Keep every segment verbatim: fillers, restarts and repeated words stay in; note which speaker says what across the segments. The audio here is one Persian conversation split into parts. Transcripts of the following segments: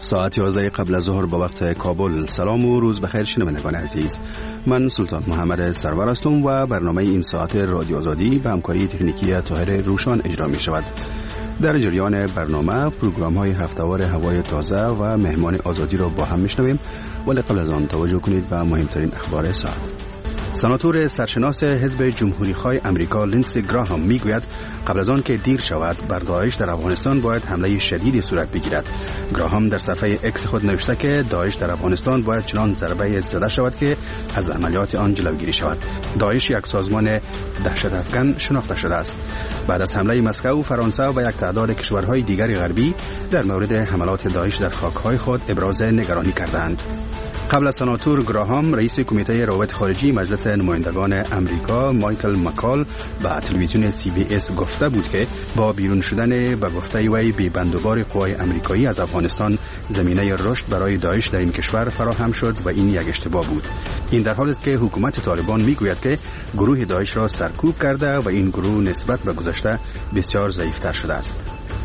Speaker 1: ساعت یازده قبل از ظهر با وقت کابل. سلام و روز بخیر شنوندگان عزیز. من سلطان محمد سرور هستم و برنامه این ساعت رادیو آزادی به همکاری تکنیکی طاهر روشان اجرا می شود. در جریان برنامه پروگرام های هفته‌وار هوای تازه و مهمان آزادی را با هم میشنویم، ولی قبل از آن توجه کنید به مهمترین اخبار ساعت. سناتور سرشناس حزب جمهوری‌خواه امریکا لینسی گراهام میگوید قبل از آن که دیر شود بر داعش در افغانستان باید حمله شدیدی صورت بگیرد. گراهام در صفحه اکس خود نوشته که داعش در افغانستان باید چنان ضربه زده شود که از عملیات آن جلوگیری شود. داعش یک سازمان دهشت افکن شناخته شده است. بعد از حمله مسکو، فرانسه و یک تعداد کشورهای دیگر غربی در مورد حملات داعش در خاک‌های خود ابراز نگرانی کردند. قبل از سناتور گراهام، رئیس کمیته روابط خارجی مجلس نمایندگان امریکا مایکل مکال به تلویزیون سی بی اس گفته بود که با بیرون شدن به گفته وی بی بندوبار قوای امریکایی از افغانستان، زمینه رشد برای داعش در این کشور فراهم شد و این یک اشتباه بود. این در حالی است که حکومت طالبان میگوید که گروه داعش را سرکوب کرده و این گروه نسبت به گذشته بسیار ضعیفتر شده است.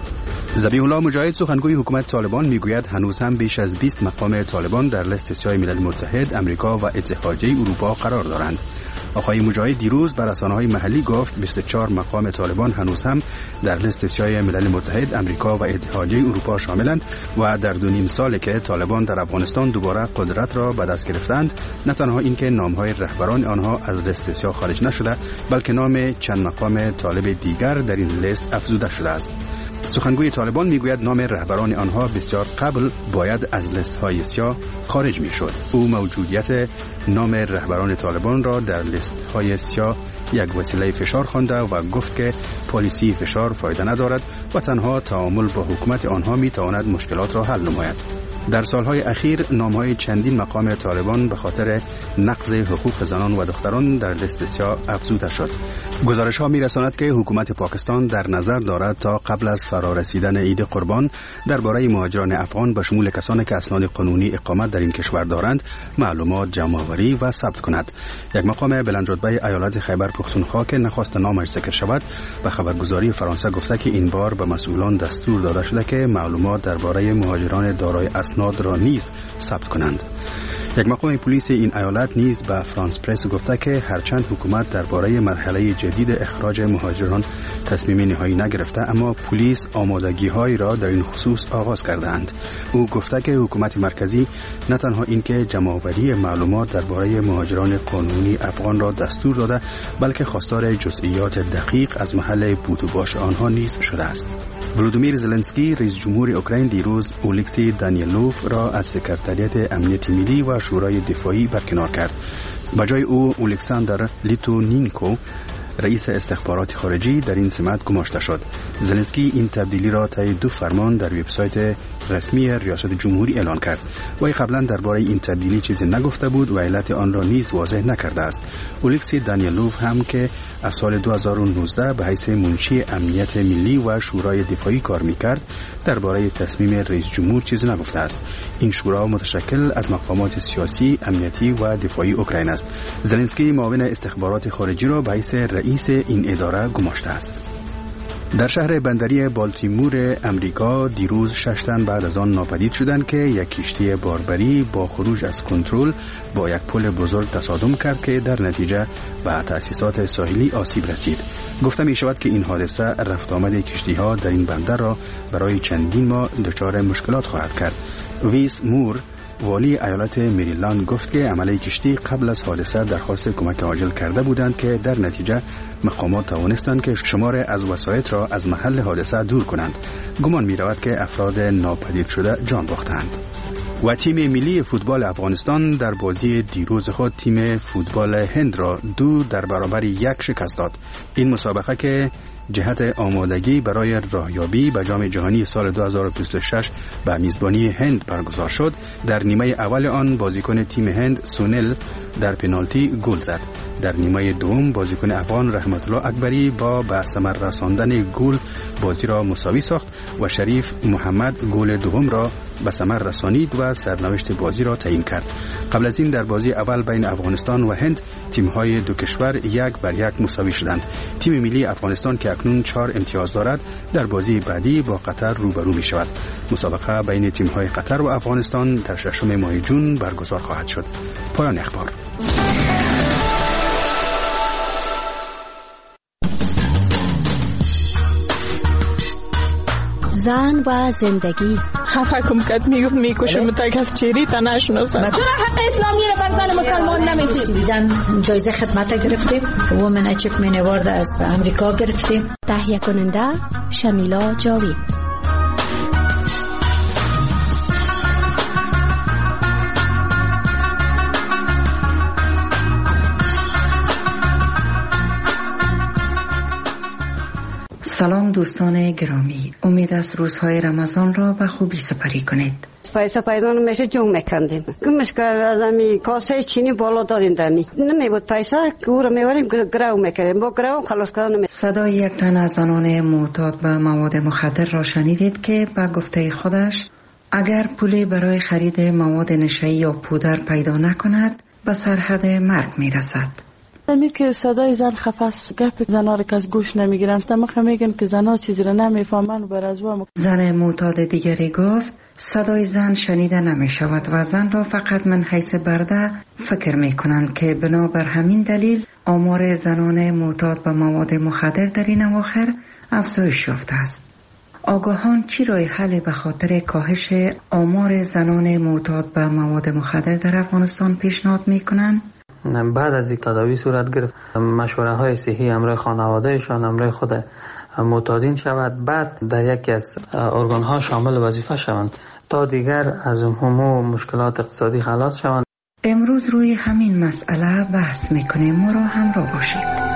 Speaker 1: ذبیح الله مجاهد، سخنگوی حکومت طالبان، میگوید هنوز هم بیش از بیست مقام طالبان در لیست سیاه ملل متحد، امریکا و اتحادیه اروپا قرار دارند. آقای مجاهد دیروز بر رسانه‌های محلی گفت بیست و چهار مقام طالبان هنوز هم در لیست سیاه ملل متحد، امریکا و اتحادیه اروپا شاملند و در دو نیم سالی که طالبان در افغانستان دوباره قدرت را به دست گرفتند، نه تنها اینکه نام‌های رهبران آنها از لیست سیاه خارج نشده، بلکه نام چند مقام طالب دیگر در این لیست افزوده شده است. سخنگوی طالبان میگوید نام رهبران آنها بسیار قبل باید از لیست های سیاه خارج می شد. او موجودیت نام رهبران طالبان را در لیست های سیاه یک وسیله فشار خوانده و گفت که پالیسی فشار فایده ندارد و تنها تعامل با حکومت آنها می تواند مشکلات را حل نماید. در سالهای اخیر نامهای چندین مقام طالبان به خاطر نقض حقوق زنان و دختران در لیست سیاه افزوده شد. گزارش ها می رساند که حکومت پاکستان در نظر دارد تا قبل از فرارسیدن عید قربان درباره مهاجران افغان به شمول کسانی که اسناد قانونی اقامت در این کشور دارند معلومات جمع‌آوری و ثبت کند. یک مقام بلندرتبه ایالت خیبر پختونخوا که نخواست نامش ذکر شود به خبرگزاری فرانسه گفته که این بار به مسئولان دستور داده شده که معلومات درباره مهاجران دارای اسناد را نیز ثبت کنند. یک مقام پلیس این ایالت نیز به فرانس پرس گفته که هرچند حکومت درباره مرحله جدید اخراج مهاجران تصمیم نهایی نگرفته، اما پلیس آمادگی‌هایی را در این خصوص آغاز کردند. او گفته که حکومت مرکزی نه تنها اینکه جمع‌آوری معلومات درباره مهاجران قانونی افغان را دستور داده، بلکه خواستار جزئیات دقیق از محل بود و باش آنها نیز شده است. ولودیمیر زلنسکی، رئیس جمهور اوکراین، دیروز اولکسی دانیلوف را از سکرتریات امنیت ملی و شورای دفاعی برکنار کرد. به جای او الکساندر لیتونینکو، رئیس استخبارات خارجی، در این سمت گماشته شد. زلنسکی این تبدیلی را طی دو فرمان در وبسایت رسمی ریاست جمهوری اعلان کرد. وی قبلا درباره این تبدیلی چیزی نگفته بود و علت آن را نیز واضح نکرده است. اولکسی دانیلوف هم که از سال دو هزار و نوزده به حیث منشی امنیت ملی و شورای دفاعی کار می‌کرد، درباره تصمیم رئیس جمهور چیزی نگفته است. این شورا متشکل از مقامات سیاسی، امنیتی و دفاعی اوکراین است. زلنسکی معاون استخبارات خارجی را به حیث رئیس این اداره گماشته است. در شهر بندری بالتیمور امریکا دیروز شش تن بعد از آن ناپدید شدند که یک کشتی باربری با خروج از کنترل با یک پل بزرگ تصادم کرد که در نتیجه به تأسیسات ساحلی آسیب رسید. گفته می شود که این حادثه رفت آمد کشتی ها در این بندر را برای چندین ماه دچار مشکلات خواهد کرد. ویس مور، والی ایالت مریلند، گفت که عمله کشتی قبل از حادثه درخواست کمک عاجل کرده بودند که در نتیجه مقامات توانستند که شمار از وسایط را از محل حادثه دور کنند. گمان می رود که افراد ناپدید شده جان باختند. و تیم ملی فوتبال افغانستان در بازی دیروز خود تیم فوتبال هند را دو در برابر یک شکست داد. این مسابقه که جهت آمادگی برای راهیابی به جام جهانی سال دو هزار و بیست و شش به میزبانی هند برگزار شد، در نیمه اول آن بازیکن تیم هند سونل در پنالتی گل زد. در نیمه دوم بازیکن افغان رحمت الله اکبری با به ثمر رساندن گل بازی را مساوی ساخت و شریف محمد گل دوم را به ثمر رسانید و سرنوشت بازی را تعیین کرد. قبل از این در بازی اول بین افغانستان و هند تیم‌های دو کشور یک بر یک مساوی شدند. تیم ملی افغانستان که اکنون چهار امتیاز دارد در بازی بعدی با قطر روبرو می شود. مسابقه بین تیم‌های قطر و افغانستان در ششم ماه جون برگزار خواهد شد. پایان اخبار.
Speaker 2: زن و زندگی.
Speaker 3: خفه کم کد میگفت میکشم تا کس چیری تا نشناسم. چرا حق اسلامی رو بر زن مسلمان نمیدید؟
Speaker 4: سویدن جایزه خدمت گرفتیم، وومن اچیومنت اوارد از امریکا گرفتیم.
Speaker 2: تهیه کننده شمیلا جاوید.
Speaker 4: سلام دوستان گرامی، امید است روزهای رمضان را به خوبی سپری کنید.
Speaker 5: پیسه پیدا نمیشه جنگ میکندیم. کمش که از امی کاسه چینی بالا دادیم دمی. نمیبود پیسه گور میوریم گرو میکردیم. با گرو خلاص کردن.
Speaker 4: صدای یک تن از زنان معتاد به مواد مخدر را شنیدید که به گفته خودش اگر پولی برای خرید مواد نشئی یا پودر پیدا نکند به سرحد مرگ میرسد.
Speaker 3: می که صدای زن خفاس گپ زنا را که از گوش نمیگیرن تمخ میگن که زنا چیزی را نمیفهمن و بر از و
Speaker 4: زن معتاد دیگری گفت صدای زن شنیده نمی شود و زن را فقط من حیث برده فکر می کنند که بنابر همین دلیل آمار زنان معتاد به مواد مخدر در این اواخر افزایش یافته است. آگاهان چی راه حل به خاطر کاهش آمار زنان معتاد به مواد مخدر در افغانستان پیشنهاد می کنند؟
Speaker 6: بعد از این تداوی صورت گرفت مشوره های صحی همراه خانوادهشان همراه خود معتادین شود، بعد در یکی از ارگان ها شامل وظیفه شوند تا دیگر از همه مشکلات اقتصادی خلاص شوند.
Speaker 4: امروز روی همین مسئله بحث میکنیم، ما را همراه باشید.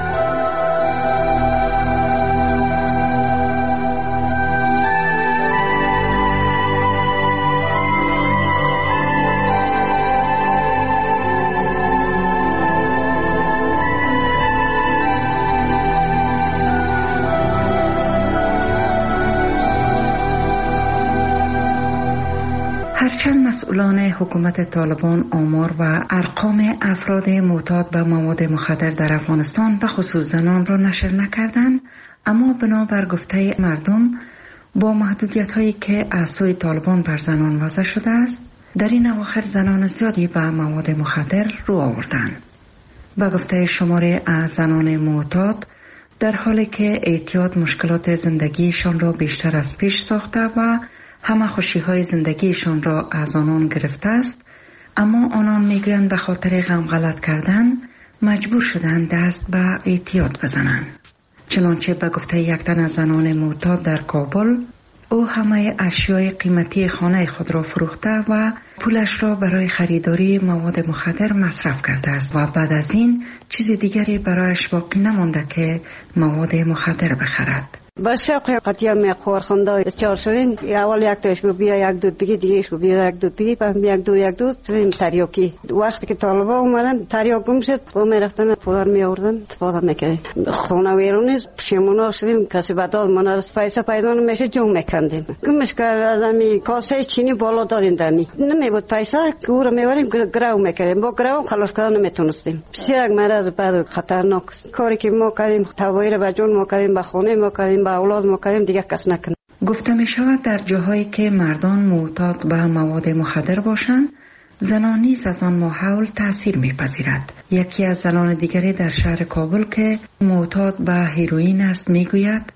Speaker 4: هرچند مسئولان حکومت طالبان آمار و ارقام افراد معتاد به مواد مخدر در افغانستان به خصوص زنان را نشر نکردند، اما بنابر گفته مردم با محدودیت هایی که از سوی طالبان بر زنان وضع شده است در این اواخر زنان زیادی به مواد مخدر رو آوردند. به گفته شماره از زنان معتاد در حالی که اعتیاد مشکلات زندگیشان را بیشتر از پیش ساخته و همه خوشی های زندگیشان را از آنان گرفته است، اما آنان میگویند به خاطر غم غلط کردن مجبور شدند دست به اعتیاد بزنند. چنانچه به گفته یک تن از زنان معتاد در کابل، او همه اشیای قیمتی خانه خود را فروخته و پولش را برای خریداری مواد مخدر مصرف کرده است و بعد از این چیز دیگری برایش باقی نمانده که مواد مخدر بخرد.
Speaker 5: با شوق قطعا میخور خونده چهار شدین اول یک تاش گفت بیا یک دود بگی دیگه گفت بیا یک دود بگی بعد یک دو یک دود شدیم تریاکی. وقتی که طالبا اومدن تریاک گم شد و میرفتن پولار می آوردن استفاده میکردیم. خونه ویرون پشیمون شدیم کسی بداد من پیسه پیدا نمیشه جنگ میکندیم. گمش که از امی کاسه چینی بالا دادیم دمی. نمیبود پیسه گور میوریم گرو میکردیم با گرو خلاص کردن نمیتونستیم. بسیار مرض بعد خطرناک کاری که ما کردیم توایر به جون ما کردیم به خونه ما کردیم با اولاد ما کردیم دیگه کس نکنه.
Speaker 4: گفته می شود در جاهایی که مردان معتاد به مواد مخدر باشند زنان نیز از آن ماحول تأثیر می پذیرد. یکی از زنان دیگری در شهر کابل که معتاد به هیروئین است می گوید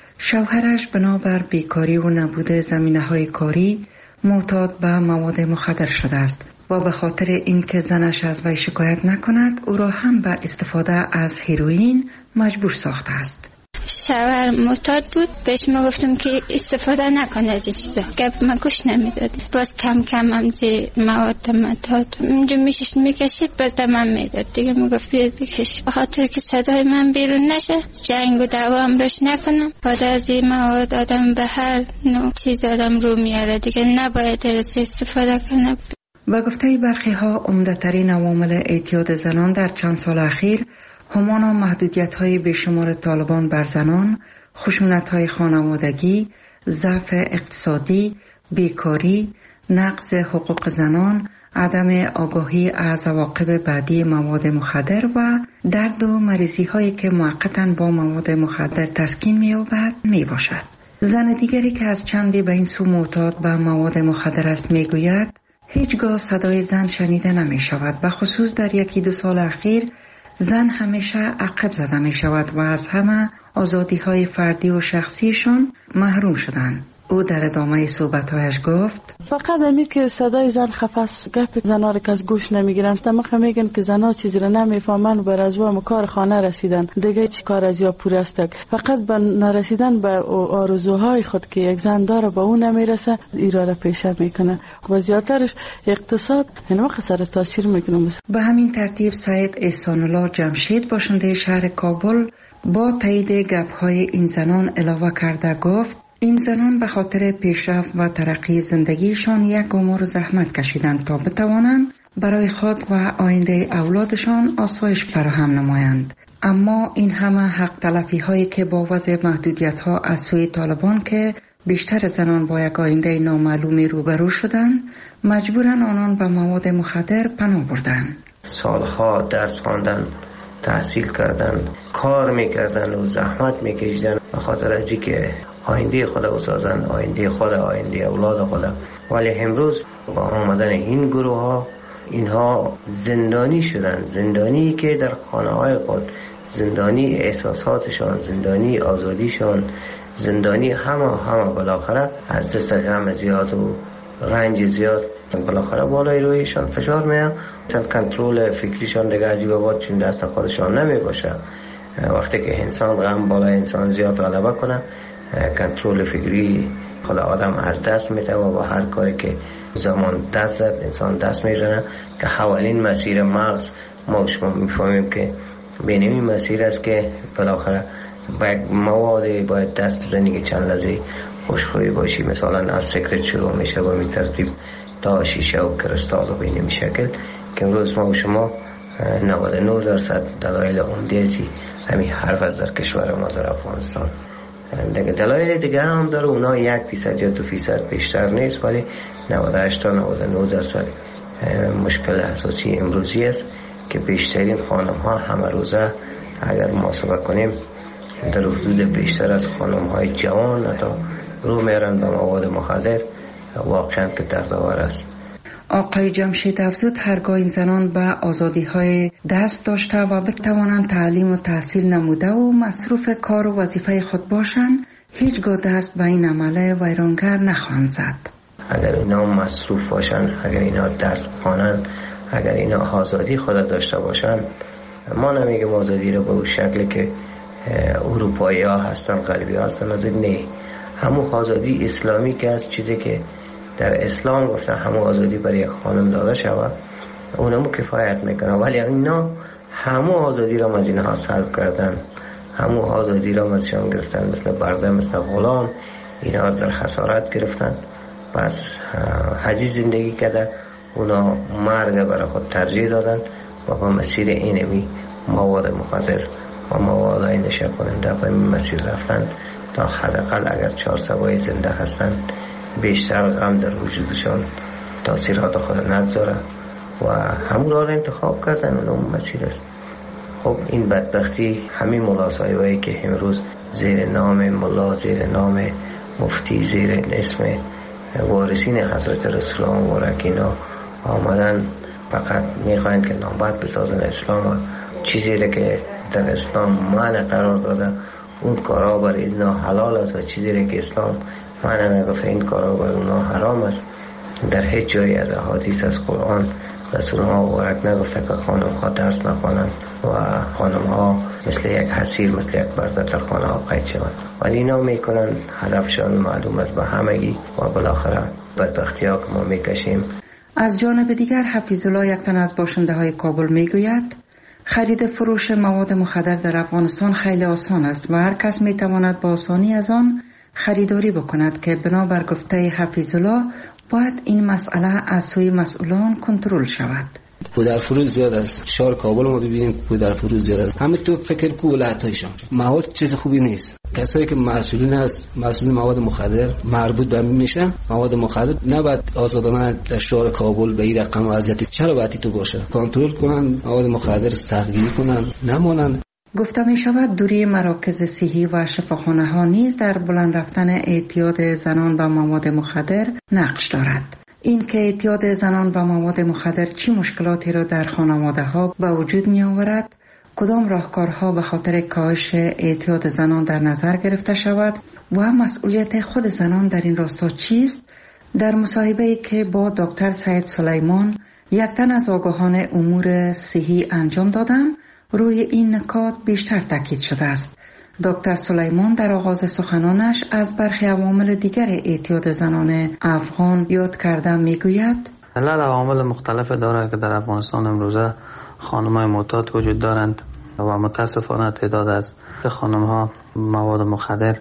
Speaker 4: شوهرش بنابر بیکاری و نبود زمینه های کاری معتاد به مواد مخدر شده است و به خاطر اینکه زنش از وی شکایت نکند او را هم به استفاده از هیروئین مجبور ساخته است.
Speaker 7: شوهر معتاد بود، بهش ما گفتم که استفاده نکنه از این چیزا، گپ من گوش نمیداد. باز کم کم هم زی مواد معتاد اونجا میشش میکشید باز دمم میداد دیگه. میگفت بیاد بکش به خاطر که صدای من بیرون نشه، جنگ و دعوا هم روش نکنم. بعد از این مواد آدم به هر نوع چیز آدم رو میاره دیگه، نباید درست استفاده کنه.
Speaker 4: و گفته برخی ها عمده‌ترین عوامل اعتیاد زنان در چند سال اخیر همانا محدودیت‌های بیشمار طالبان بر زنان، خشونت‌های خانوادگی، ضعف اقتصادی، بیکاری، نقض حقوق زنان، عدم آگاهی از عواقب بعدی مواد مخدر و درد و مریضی هایی که موقتاً با مواد مخدر تسکین می‌یابد میباشد. زن دیگری که از چندی به این سو معتاد به مواد مخدر است میگوید هیچگاه صدای زن شنیده نمی شود و خصوص در یکی دو سال اخیر زن همیشه عقب زده می شود و از همه آزادی های فردی و شخصیشون محروم شدند. او در ادامه صحبت‌هایش گفت
Speaker 3: فقط امی که صدای زن خفاس گپ زنا را که از گوش نمیگیرن تمخ میگن که زنا چیزی را نمیفهمن و بر از و کار خانه رسیدن دیگه چی کار از یا پور است فقط به نرسیدن به آرزوهای خود که یک زن داره با اون نمیرسه ایرا را پیشه میکنه و زیادترش اقتصاد این وقت سر تاثیر میکنه.
Speaker 4: به همین ترتیب سید احسان الله جمشید باشنده شهر کابل با تایید گپ‌های این زنان علاوه کرده گفت این زنان به خاطر پیشرفت و ترقی زندگیشان یک عمر زحمت کشیدند تا بتوانند برای خود و آینده اولادشان آسایش فراهم نمایند. اما این همه حق تلفی هایی که با وضع محدودیت ها از سوی طالبان که بیشتر زنان با یک آینده نامعلومی روبرو شدند مجبورن آنان به مواد مخدر پناه بردند.
Speaker 8: سالها درس خواندن، تحصیل کردن، کار میکردن و زحمت میکشیدن به خاطر ازی که آینده خود بسازن، آینده خود، آینده اولاد خود. ولی امروز با آمدن این گروه ها اینها زندانی شدن، زندانی که در خانه های خود، زندانی احساساتشان، زندانی آزادیشان، زندانی همه همه بالاخره از دست غم زیاد و رنج زیاد بالاخره بالای رویشان فشار میاد. مثلا کنترل فکریشان دیگه عجیبه بود چون دست خودشان نمی باشه. وقتی که انسان غم بالای انسان زیاد غلبه کنه کنترل فکری خود آدم از دست میده و با هر کاری که زمان دست زد انسان دست میزنه که حوالین مسیر مغز ما شما میفهمیم که بین این مسیر است که بالاخره باید مواد باید دست بزنی که چند لحظه خوشخوی باشی. مثلا از سیگرت شروع میشه با می ترتیب تا شیشه و کرستال و بین می شکل که امروز ما و شما نود و نه درصد دلایل عمده‌ای همین حرف از در کشور ما در افغانستان. دیگه دلایل دیگه هم داره، اونا یک فیصد یا دو فیصد بیشتر نیست ولی نود و هشت تا نود و نه درصد مشکل اساسی امروزی است که بیشترین خانم ها همه روزه اگر محاسبه کنیم در حدود بیشتر از خانم های جوان حتی رو میرن به مواد مخدر واقعا که دردآور است.
Speaker 4: آقای جمشید افزود هرگاه این زنان به آزادی های دست داشته و بتوانند تعلیم و تحصیل نموده و مصروف کار و وظیفه خود باشند هیچگاه دست به این عمل ویرانگر نخواهند زد.
Speaker 8: اگر اینا مصروف باشند، اگر اینا درس بخوانند، اگر اینا آزادی خود داشته باشند، ما نمیگیم آزادی رو به اون شکل که اروپایی ها هستن، غربی ها هستن، از نه همون آزادی اسلامی که از چیزی که در اسلام گفتن همون آزادی برای یک خانم داده شود اونمو کفایت میکنه. ولی اینا همون آزادی را از اینها سلب کردن، همون آزادی را ازشان گرفتن، مثل برده، مثل غلام اینا در خسارت گرفتن. پس حجی زندگی کرده، اونا مرگ برای خود ترجیح دادن و با مسیر اینمی مواد مخدر و مواد نشه کننده به این مسیر رفتن تا حداقل اگر چهار سوای زنده هستن بیشتر غم در وجودشان تاثیرات خود نگذاره و همون را انتخاب کردن و اون مسیر است. خب این بدبختی همین ملا صاحبایی که امروز زیر نام ملا، زیر نام مفتی، زیر اسم وارثین حضرت رسول الله مبارک اینا آمدن فقط میخواین که نامبد بسازن اسلام و چیزی را که در اسلام معنی قرار داده اون کارا برای اینا حلال است و چیزی را که اسلام معنی نگفته این کارا برای اونا حرام است. در هیچ جایی از احادیث از قرآن رسول الله مبارک نگفته که خانم ها درس نخوانند و خانم ها مثل یک حسیر، مثل یک برده در خانه ها قید شوند. ولی اینا میکنن هدفشان معلوم است به همگی و بالاخره بدبختی ها که ما میکشیم.
Speaker 4: از جانب دیگر حفیظ الله یک تن از باشنده های کابل میگوید خرید فروش مواد مخدر در افغانستان خیلی آسان است و هر کس میتواند با آسانی از آن خریداری بکند که بنابر گفته حفیظالله باید این مسئله از سوی مسئولان کنترل شود.
Speaker 9: پودر فروش زیاد است. شهر کابل ما ببینیم پودر فروش زیاد است. همه تو فکر کو ولایت‌هایشان مواد چیز خوبی نیست. کسایی که مسئولین هست، مسئول مواد مخدر مربوط به میشه، مواد مخدر نباید آزادانه در شهر کابل به این رقم وضعیتی چرا باید تو باشه؟ کنترل کنن، مواد مخدر سختگیری کنن، نمونن.
Speaker 4: گفته می شود دوری مراکز صحی و شفاخانه ها نیز در بلند رفتن اعتیاد زنان به مواد مخدر نقش دارد. این که اعتیاد زنان به مواد مخدر چه مشکلاتی را در خانواده ها به وجود می آورد، کدام راهکارها به خاطر کاهش اعتیاد زنان در نظر گرفته شود و مسئولیت خود زنان در این راستا چیست، در مصاحبه‌ای که با دکتر سعید سلیمان یک تن از آگاهان امور صحی انجام دادم روی این نکات بیشتر تاکید شده است. دکتر سلیمان در آغاز سخنانش از برخی عوامل دیگر اعتیاد زنان افغان یاد کرده میگوید
Speaker 6: علل عوامل مختلف داره که در افغانستان امروزه خانم‌های معتاد وجود دارند و متاسفانه تعداد از خانم‌ها مواد مخدر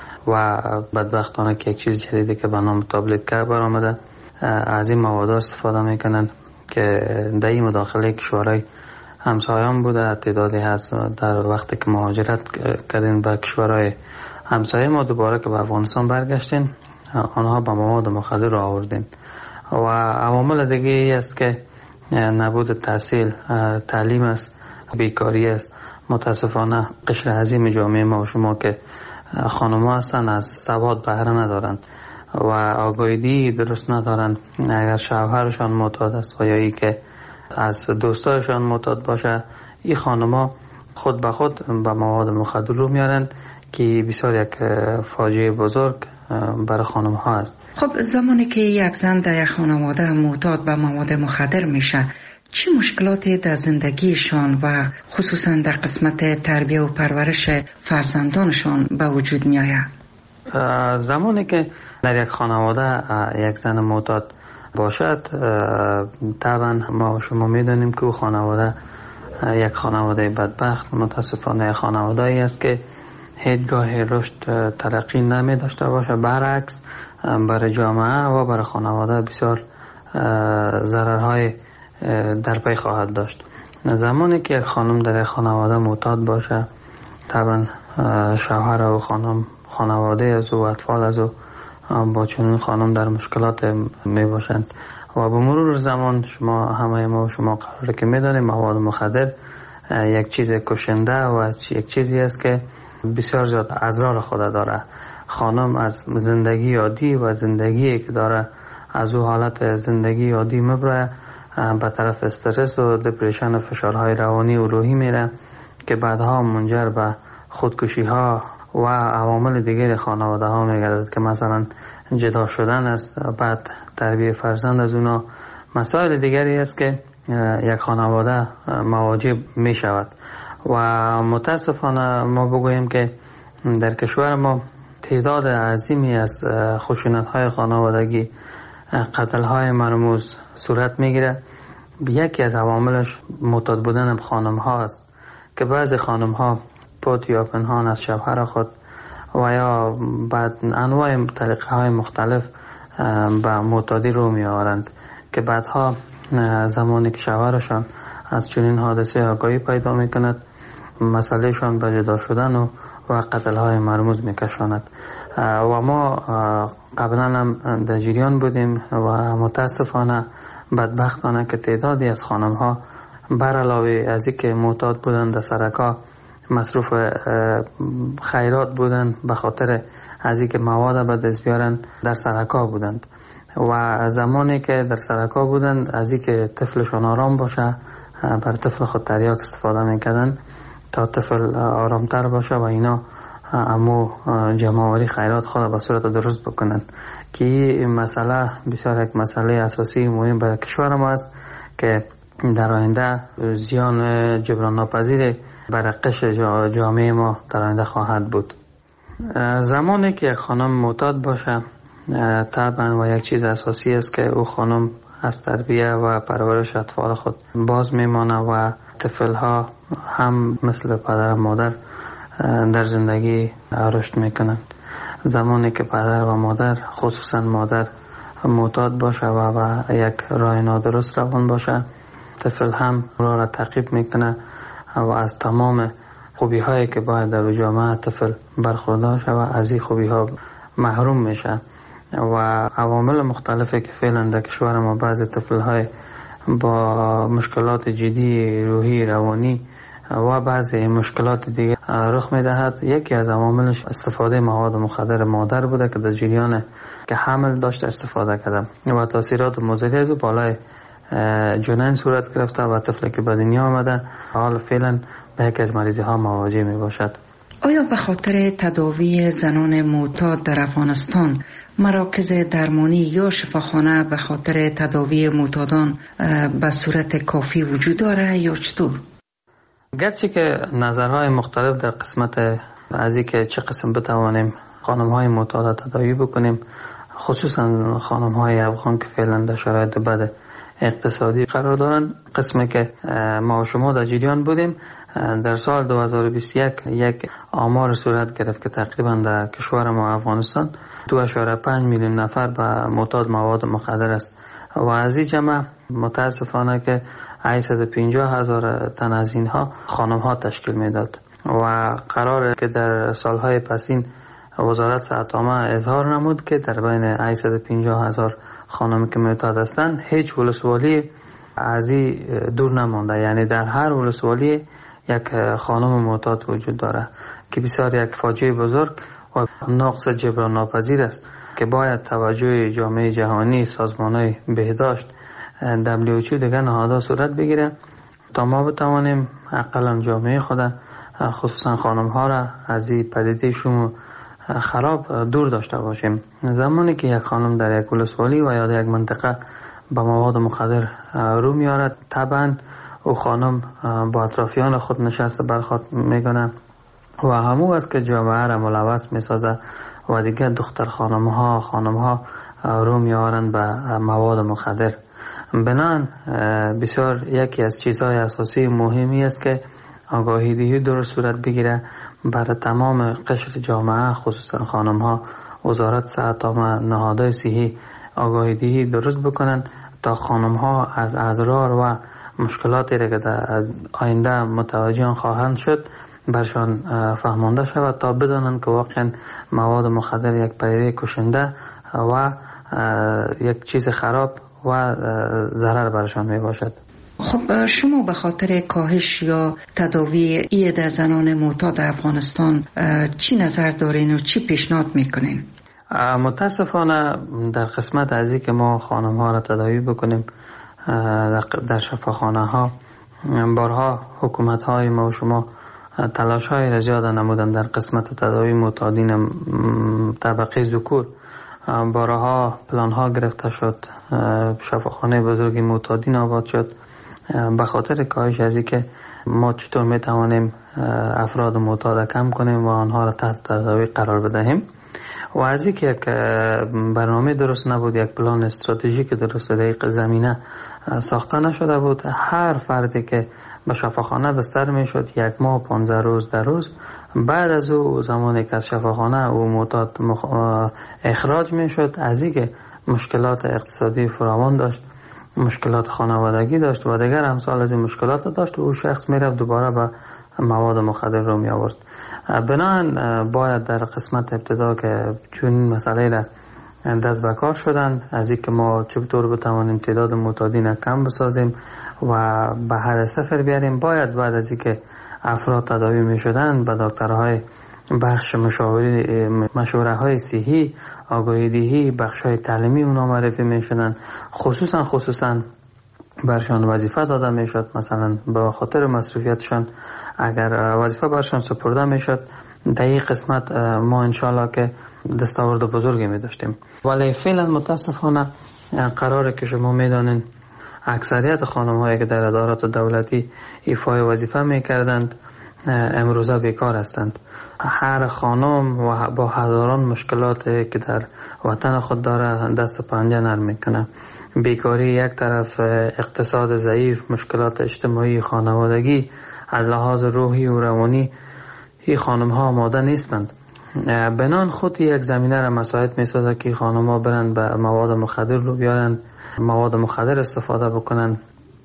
Speaker 6: و بدبختانه که یک چیز جدیدی که به نام تابلت که برآمده از این مواد استفاده میکنند که در این مداخله کشورهای همسایه‌ام بوده. تعدادی هست در وقتی که مهاجرت کردین به کشورهای همسایه ما دوباره که به افغانستان برگشتین آنها به مواد مخدر را آوردین و عوامل دیگه ای است که نبود تحصیل، تعلیم است، بیکاری است. متاسفانه قشر عظیم جامعه ما و شما که خانم‌ها هستند از سواد بهره ندارند و آگاهی درست ندارند. اگر شوهرشان معتاد است و یا ای که از دوستایشان معتاد باشه، این خانم‌ها خود به خود به مواد مخدر رو میارن که بسیار یک فاجعه بزرگ برای خانم‌ها است.
Speaker 4: خب زمانی که یک زن در یک خانواده معتاد به مواد مخدر میشه، چه مشکلاتی در زندگیشان و خصوصا در قسمت تربیه و پرورش فرزندانشان به وجود می آید؟
Speaker 6: زمانی که در یک خانواده یک زن معتاد باشد، طبعا ما شما می دانیم که او خانواده یک خانواده بدبخت، متاسفانه خانواده‌ای است که هیچگاه رشد ترقی نمی داشته باشه. برعکس برای جامعه و برای خانواده بسیار ضررهای در پی خواهد داشت. زمانی که یک خانم در یک خانواده معتاد باشه، طبعا شوهر و خانم، خانواده از او، اطفال از او با چنین خانم در مشکلات می باشند و به مرور زمان شما همه ما و شما قراره که می دانیم مواد مخدر یک چیز کشنده و یک چیزی است که بسیار زیاد اضرار خود داره. خانم از زندگی عادی و زندگی که داره از او حالت زندگی عادی مبره به طرف استرس و دپریشن و فشارهای روانی و روحی میره که بعدها منجر به خودکشی ها و عوامل دیگر خانواده ها میگردد که مثلا جدا شدن است، بعد تربیه فرزند از اونا، مسائل دیگری است که یک خانواده مواجه می شود. و متاسفانه ما بگوییم که در کشور ما تعداد عظیمی از خشونت های خانوادگی، قتل های مرموز صورت میگیره. یکی از عواملش معتاد بودن خانم ها است که بعضی خانم ها پت یا پنهان از شوهر خود و یا بعد انواع طریقه های مختلف به معتادی رو می آورند که بعدها زمانی که شوهرشان از چنین حادثه آگاهی پیدا می کند، مسئله شان به جدا شدن و و قتل های مرموز می کشاند. و ما قبلا هم در جریان بودیم و متاسفانه بدبختانه که تعدادی از خانم ها بر علاوه از اینکه معتاد بودند در سرکا مصروف خیرات بودند، به خاطر از اینکه مواد به دست بیارن در سرکا بودند و زمانی که در سرکا بودند از اینکه طفلشون آرام باشه بر طفل خود تریاک استفاده میکردن تا طفل آرامتر باشه و اینا امو جمعوری خیرات خود به صورت درست بکنند که این مسئله بسیار یک مسئله اساسی مهم برای کشور ما است که در آینده زیان جبران ناپذیر برای قشر جامعه ما در آینده خواهد بود. زمانی که یک خانم معتاد باشه طبعا و یک چیز اساسی است که او خانم از تربیه و پرورش اطفال خود باز میمانه و طفل ها هم مثل پدر و مادر در زندگی رشد میکنند زمانی که پدر و مادر، خصوصا مادر، معتاد باشه و, و یک راه نادرست روان باشه، طفل هم راه را تعقیب میکنه و از تمام خوبی هایی که باید در جامعه طفل برخوردار شه و از این خوبی ها محروم میشه. و عوامل مختلفی که فعلا در کشور ما بعضی طفل های با مشکلات جدی روحی، روانی و بعضی مشکلات دیگه رخ میدهد. یکی از عواملش استفاده مواد مخدر مادر بوده که در جریان که حمل داشته استفاده کرده و تاثیرات مضری از بالای جنین صورت گرفته و طفلی که به دنیا آمده حال فعلا به یکی از مریضی ها مواجه می باشد.
Speaker 4: آیا به خاطر تداوی زنان معتاد در افغانستان مراکز درمانی یا شفاخانه به خاطر تداوی معتادان به صورت کافی وجود داره یا چطور؟
Speaker 6: گرچه که نظرهای مختلف در قسمت از اینکه چه قسم بتوانیم خانم‌های معتاد تداوی بکنیم، خصوصا خانم‌های افغان که فعلا در شرایط بد اقتصادی قرار دارند، قسمی که ما و شما در جریان بودیم، در سال دو هزار و بیست و یک یک آمار صورت گرفت که تقریبا در کشور ما افغانستان دو اشاره پنج میلیون نفر به معتاد مواد مخدر است و از این جمع متاسفانه که هشتصد و پنجاه هزار تن از اینها خانم ها تشکیل میداد و قراره که در سالهای پسین وزارت صحت عامه اظهار نمود که در بین هشتصد و پنجاه هزار خانم که معتاد هستند هیچ ولسوالی از این دور نمانده، یعنی در هر ولسوالی یک خانم معتاد وجود داره که بسیار یک فاجعه بزرگ و نقص جبران ناپذیر است که باید توجه جامعه جهانی، سازمان‌های بهداشت، دبلیو اچ او دیگر نهادها صورت بگیره تا ما بتوانیم اقلا جامعه خود خصوصا خانم‌ها را از این پدیده شوم خراب دور داشته باشیم. زمانی که یک خانم در یک ولسوالی و یا در یک منطقه با مواد مخدر رو میارد، طبعا او خانم با اطرافیان خود نشسته برخورد میکنه و همو است که جامعه را ملوث میسازه و دیگر دختر خانم ها خانم ها رو میارند به مواد مخدر. بنان بسیار یکی از چیزهای اساسی مهمی است که آگاهی دهی درست صورت بگیره برای تمام قشر جامعه، خصوصا خانم ها. وزارت صحت عامه، نهادهای صحی آگاهی دهی درست بکنند تا خانم ها از اضرار و مشکلاتی را که در آینده متوجه خواهند شد برشان فهمانده شود تا بدانند که واقعا مواد مخدر یک پدیده کشنده و یک چیز خراب و ضرر برشان می باشد.
Speaker 4: خب شما به خاطر کاهش یا تداوی عید زنان معتاد افغانستان چی نظر دارین و چی پیشنهاد میکنین؟
Speaker 6: متاسفانه در قسمت از این که ما خانم ها را تداوی بکنیم در شفاخانه ها، بارها حکومت های ما و شما تلاش های را زیاده نمودن در قسمت تداوی معتادین طبقه ذکور. بارها پلان ها گرفته شد، شفاخانه بزرگی معتادین آباد شد. به خاطر کاهش از این که ما چطور می توانیم افراد معتاد کم کنیم و آنها را تحت تداوی قرار بدهیم و از این که یک برنامه درست نبود، یک پلان استراتژیک درست در زمینه ساخته نشده بود. هر فردی که به شفاخانه بستر می شد یک ماه پانزده روز در روز، بعد از او زمانی که از شفاخانه او معتاد اخراج می شد، از این که مشکلات اقتصادی فراوان داشت، مشکلات خانوادگی داشت و دیگر امثال از این مشکلات داشت و او شخص می رفت دوباره به مواد مخدر رو می آورد. بنابراین باید در قسمت ابتدا که چون مسئله را دست به کار شدن از این که ما چطور بتوانیم تعداد معتادین کم بسازیم و به حد صفر بیاریم، باید بعد از این که افراد تداوی می شدن به دکترهای بخش مشاوره مشوره های صحی، آگاهی دهی، بخش های تعلیمی اونا معرفی می شدن، خصوصا خصوصا برشان وظیفه داده می شد. مثلا به خاطر مصروفیتشان اگر وظیفه برشان سپرده می شد، در این قسمت ما انشالله که دستاورد بزرگی می داشتیم. ولی فعلا متاسفانه قراره که شما می دانین اکثریت خانم هایی که در ادارات دولتی ایفای وظیفه می کردند امروزه بیکار هستند. هر خانم و با هزاران مشکلات که در وطن خود داره دست پنجه نرم میکنه. بیکاری یک طرف، اقتصاد ضعیف، مشکلات اجتماعی، خانوادگی، از لحاظ روحی و روانی این خانم ها آماده نیستند بنان خود یک زمینه را مساعد می سازه که خانم ها برند به مواد مخدر رو بیارن، مواد مخدر استفاده بکنن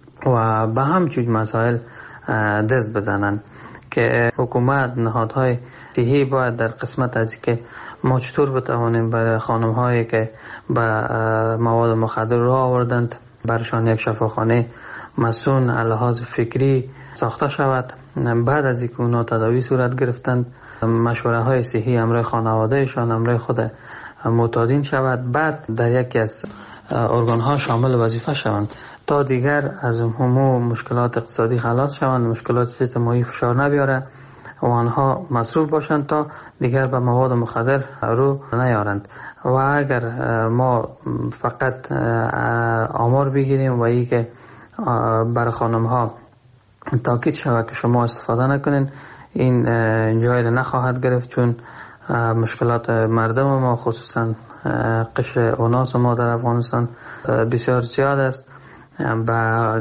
Speaker 6: و به همچون مسائل دست بزنن که حکومت نهادهای صحی باید در قسمت از که ما چطور بتوانیم برای خانم هایی که به مواد مخدر رو آوردند برشان یک شفاخانه مسون لحاظ فکری ساخته شود. بعد از اینکه اونا تداوی صورت گرفتند مشوره های صحی همراه خانوادهشان همراه خود معتادین شود، بعد در یکی از ارگان ها شامل وظیفه شوند تا دیگر از همو مشکلات اقتصادی خلاص شوند، مشکلات اجتماعی فشار نبیاره و آنها مصروف باشند تا دیگر به مواد مخدر رو نیارند. و اگر ما فقط آمار بگیریم و ای که برای خانم ها تاکید شود که شما استفاده نکنین، این جای نخواهد گرفت، چون مشکلات مردم ما خصوصا قشر اوناس ما در افغانستان بسیار زیاد است. به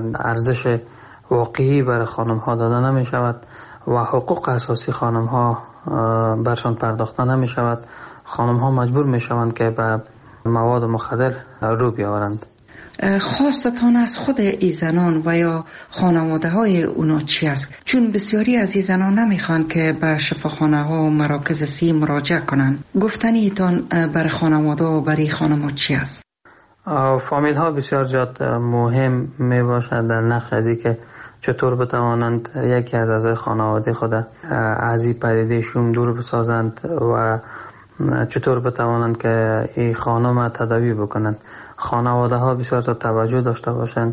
Speaker 6: ارزش واقعی برای خانم ها داده نمی شود و حقوق اساسی خانم ها برشان پرداخته نمی شود. خانم ها مجبور می شوند که به مواد مخدر رو بیاورند.
Speaker 4: خواستتان از خود ای زنان و یا خانواده های اونا چی است؟ چون بسیاری از ای زنان نمیخوان که به شفاخانه ها و مراکز صحی مراجعه کنند. گفتنی ایتان برای خانواده و برای خانم چی است؟
Speaker 6: فامیل ها بسیار زیاد مهم می باشد در نقش ازی که چطور بتوانند یکی از اعضای خانواده خود از این پدیده شوم دور بسازند و چطور بتوانند که این خانم تداوی بکنند. خانواده ها بسیار توجه داشته باشند.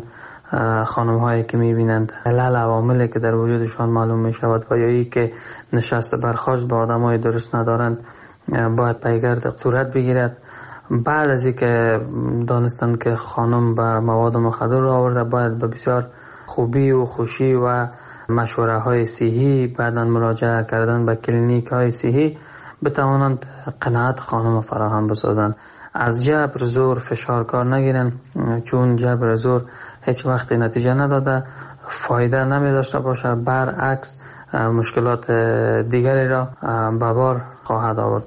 Speaker 6: خانم هایی که میبینند علل عواملی که در وجودشان معلوم می شود و یا ای که نشست برخاست با آدم های درست ندارند باید پیگرد صورت بگیرد. بعد از اینکه دانستند که خانم به مواد مخدر رو آورده باید به بسیار خوبی و خوشی و مشوره های صحی بعداً مراجعه کردن به کلینیک های صحی بتوانند قناعت خانم فراهم بسازند. از جبر زور فشار کار نگیرن، چون جبر زور هیچ وقت نتیجه نداده، فایده نمی داشته باشه، برعکس مشکلات دیگری را به بار خواهد آورد.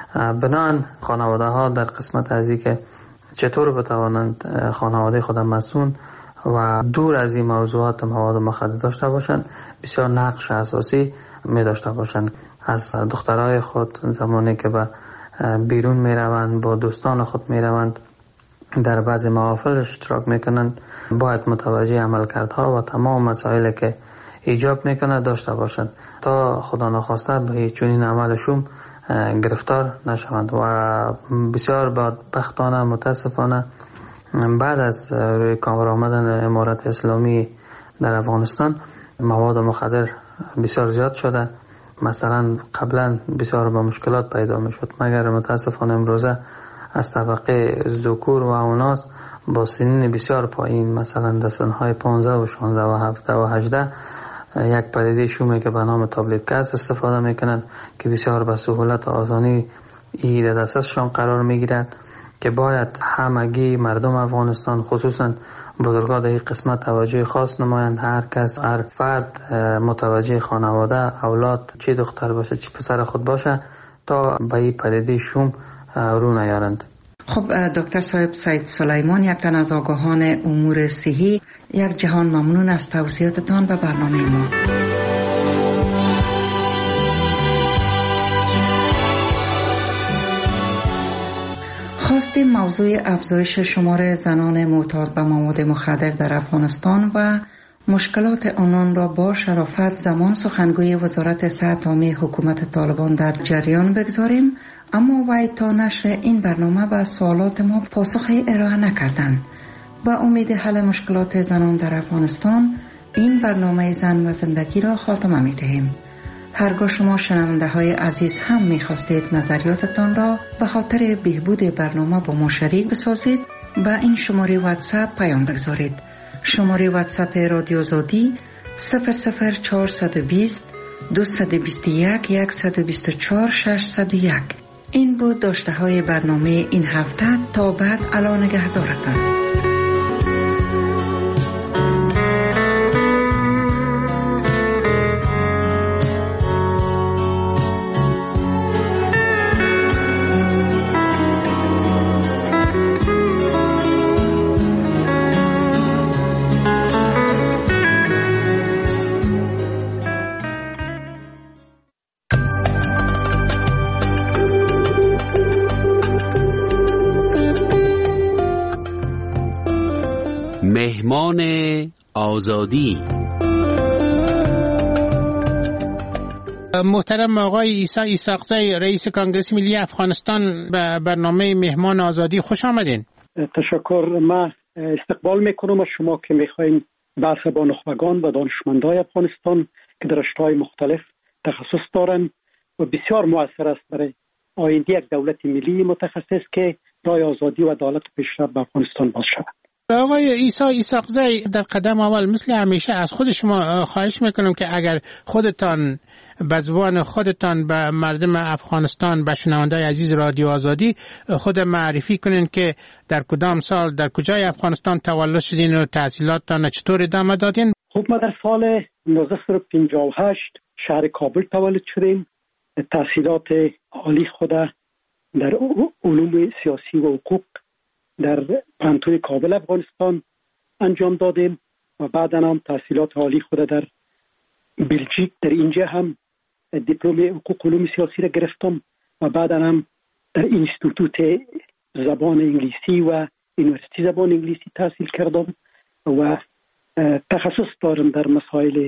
Speaker 6: بنان خانواده ها در قسمت از این که چطور بتوانند خانواده خود مسئول و دور از این موضوعات مواد مخدر داشته باشند بسیار نقش اساسی می داشته باشند. از دخترای خود زمانی که به بیرون می روند با دوستان خود می روند در بعض محافل اشتراک می کنند باید متوجه عملکردها و تمام مسائلی که ایجاب می کند داشته باشند تا خدا نخواسته به چنین عملشون گرفتار نشوند. و بسیار بدبختانه متاسفانه بعد از روی کار آمدن امارت اسلامی در افغانستان مواد مخدر بسیار زیاد شده. مثلا قبلا بسیار با مشکلات پیدا می شد، مگر متاسفانه امروزه از طبقه ذکور و اوناس با سنین بسیار پایین، مثلا در سنهای پانزده و شانزده و هفده و هجده یک پدیده شومی که به نام تابلت گاز استفاده می کنند که بسیار به سهولت و آسانی این دستشان قرار می گیرد که باید همگی مردم افغانستان خصوصا بزرگان در این قسمت توجه خاص نمایند. هر کس، هر فرد متوجه خانواده، اولاد، چه دختر باشه چه پسر خود باشه تا به این پدیده شوم رو نیارند.
Speaker 4: خب دکتر صاحب سید سلیمان، یک تن از آگاهان امور صحی، یک جهان ممنون از توضیحاتتان به برنامه ما. خواستیم موضوع افزایش شمار زنان معتاد به مواد مخدر در افغانستان و مشکلات آنان را با شرافت زمان سخنگوی وزارت صحت عامه حکومت طالبان در جریان بگذاریم، اما وی تا نشر این برنامه به سوالات ما پاسخی ارائه نکردند. با امید حل مشکلات زنان در افغانستان این برنامه زن و زندگی را خاتمه می دهیم. هرگاه شما شنونده های عزیز هم می خواستید نظریاتتان را به خاطر بهبود برنامه با ما شریک بسازید، با این شماره واتساپ پیام بگذارید. شماره واتساپ رادیو آزادی صفر صفر چهارصد و بیست دویست و بیست و یک صد و بیست و چهار ششصد و یک. این بود داشته های برنامه این هفته. تا بعد، الا نگهدارتان.
Speaker 10: مهمان آزادی.
Speaker 11: محترم آقای عیسی ایساقزی، رئیس کنگره ملی افغانستان، به برنامه مهمان آزادی خوش آمدین.
Speaker 12: تشکر. ما استقبال میکنم از شما که میخواین بحث با نخبگان و دانشمندای افغانستان که در رشته‌های مختلف تخصص دارن و بسیار مؤثر است برای آینده یک دولت ملی متخصص که راه آزادی و عدالت و پیشرفت به افغانستان باز شود.
Speaker 11: آقای عیسی ایساقزی، در قدم اول مثل همیشه از خود شما خواهش میکنم که اگر خودتان به زبان خودتان به مردم افغانستان، به شنوندای عزیز رادیو آزادی خود معرفی کنین که در کدام سال در کجای افغانستان تولد شدین و تحصیلاتتان چطور ادامه دادین؟
Speaker 12: خب ما در سال نوزده صد و پنجاه و هشت شهر کابل تولد شدیم. تحصیلات عالی خود در علوم سیاسی و حقوق در پانتون کابل افغانستان انجام دادیم و بعدا هم تحصیلات عالی خود در بلژیک، در اینجا هم دیپلم حقوق علوم سیاسی را گرفتم و بعدا هم در اینستیتوت زبان انگلیسی و یونیورسیتی زبان انگلیسی تحصیل کردم و تخصص دارم در مسائل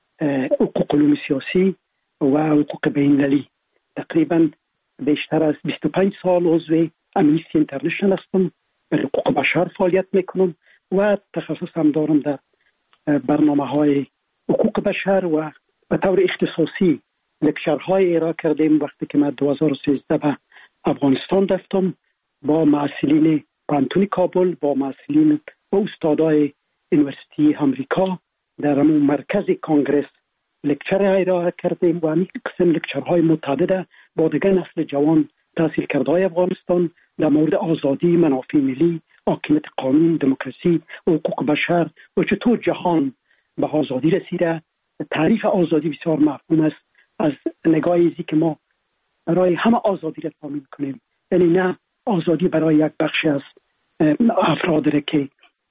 Speaker 12: حقوق علوم سیاسی و حقوق بین‌المللی. تقریبا بیشتر از بیست و پنج سال عضو امنیستی اینترنشنال هستم، به حقوق بشر فعالیت میکنم و تخصص هم دارم در برنامه های حقوق بشر و به طور اختصاصی لکچرهای ارائه کردیم. وقتی که من دو هزار و سیزده به افغانستان رفتم با معلولین پانتون کابل، با معلولین و استادای یونیورسیتی امریکا در همون مرکز کانگرس لکچر ارائه کردیم و همین قسم لکچرهای متعدد با دیگر نسل جوان تحصیل کرده های افغانستان در مورد آزادی، منافع ملی، حاکمیت قانون، دموکراسی و حقوق بشر و چطور جهان به آزادی رسیده. تعریف آزادی بسیار مفهوم است از نگاه ازی که ما برای همه آزادی را تامین کنیم، یعنی نه آزادی برای یک بخش از افراد را که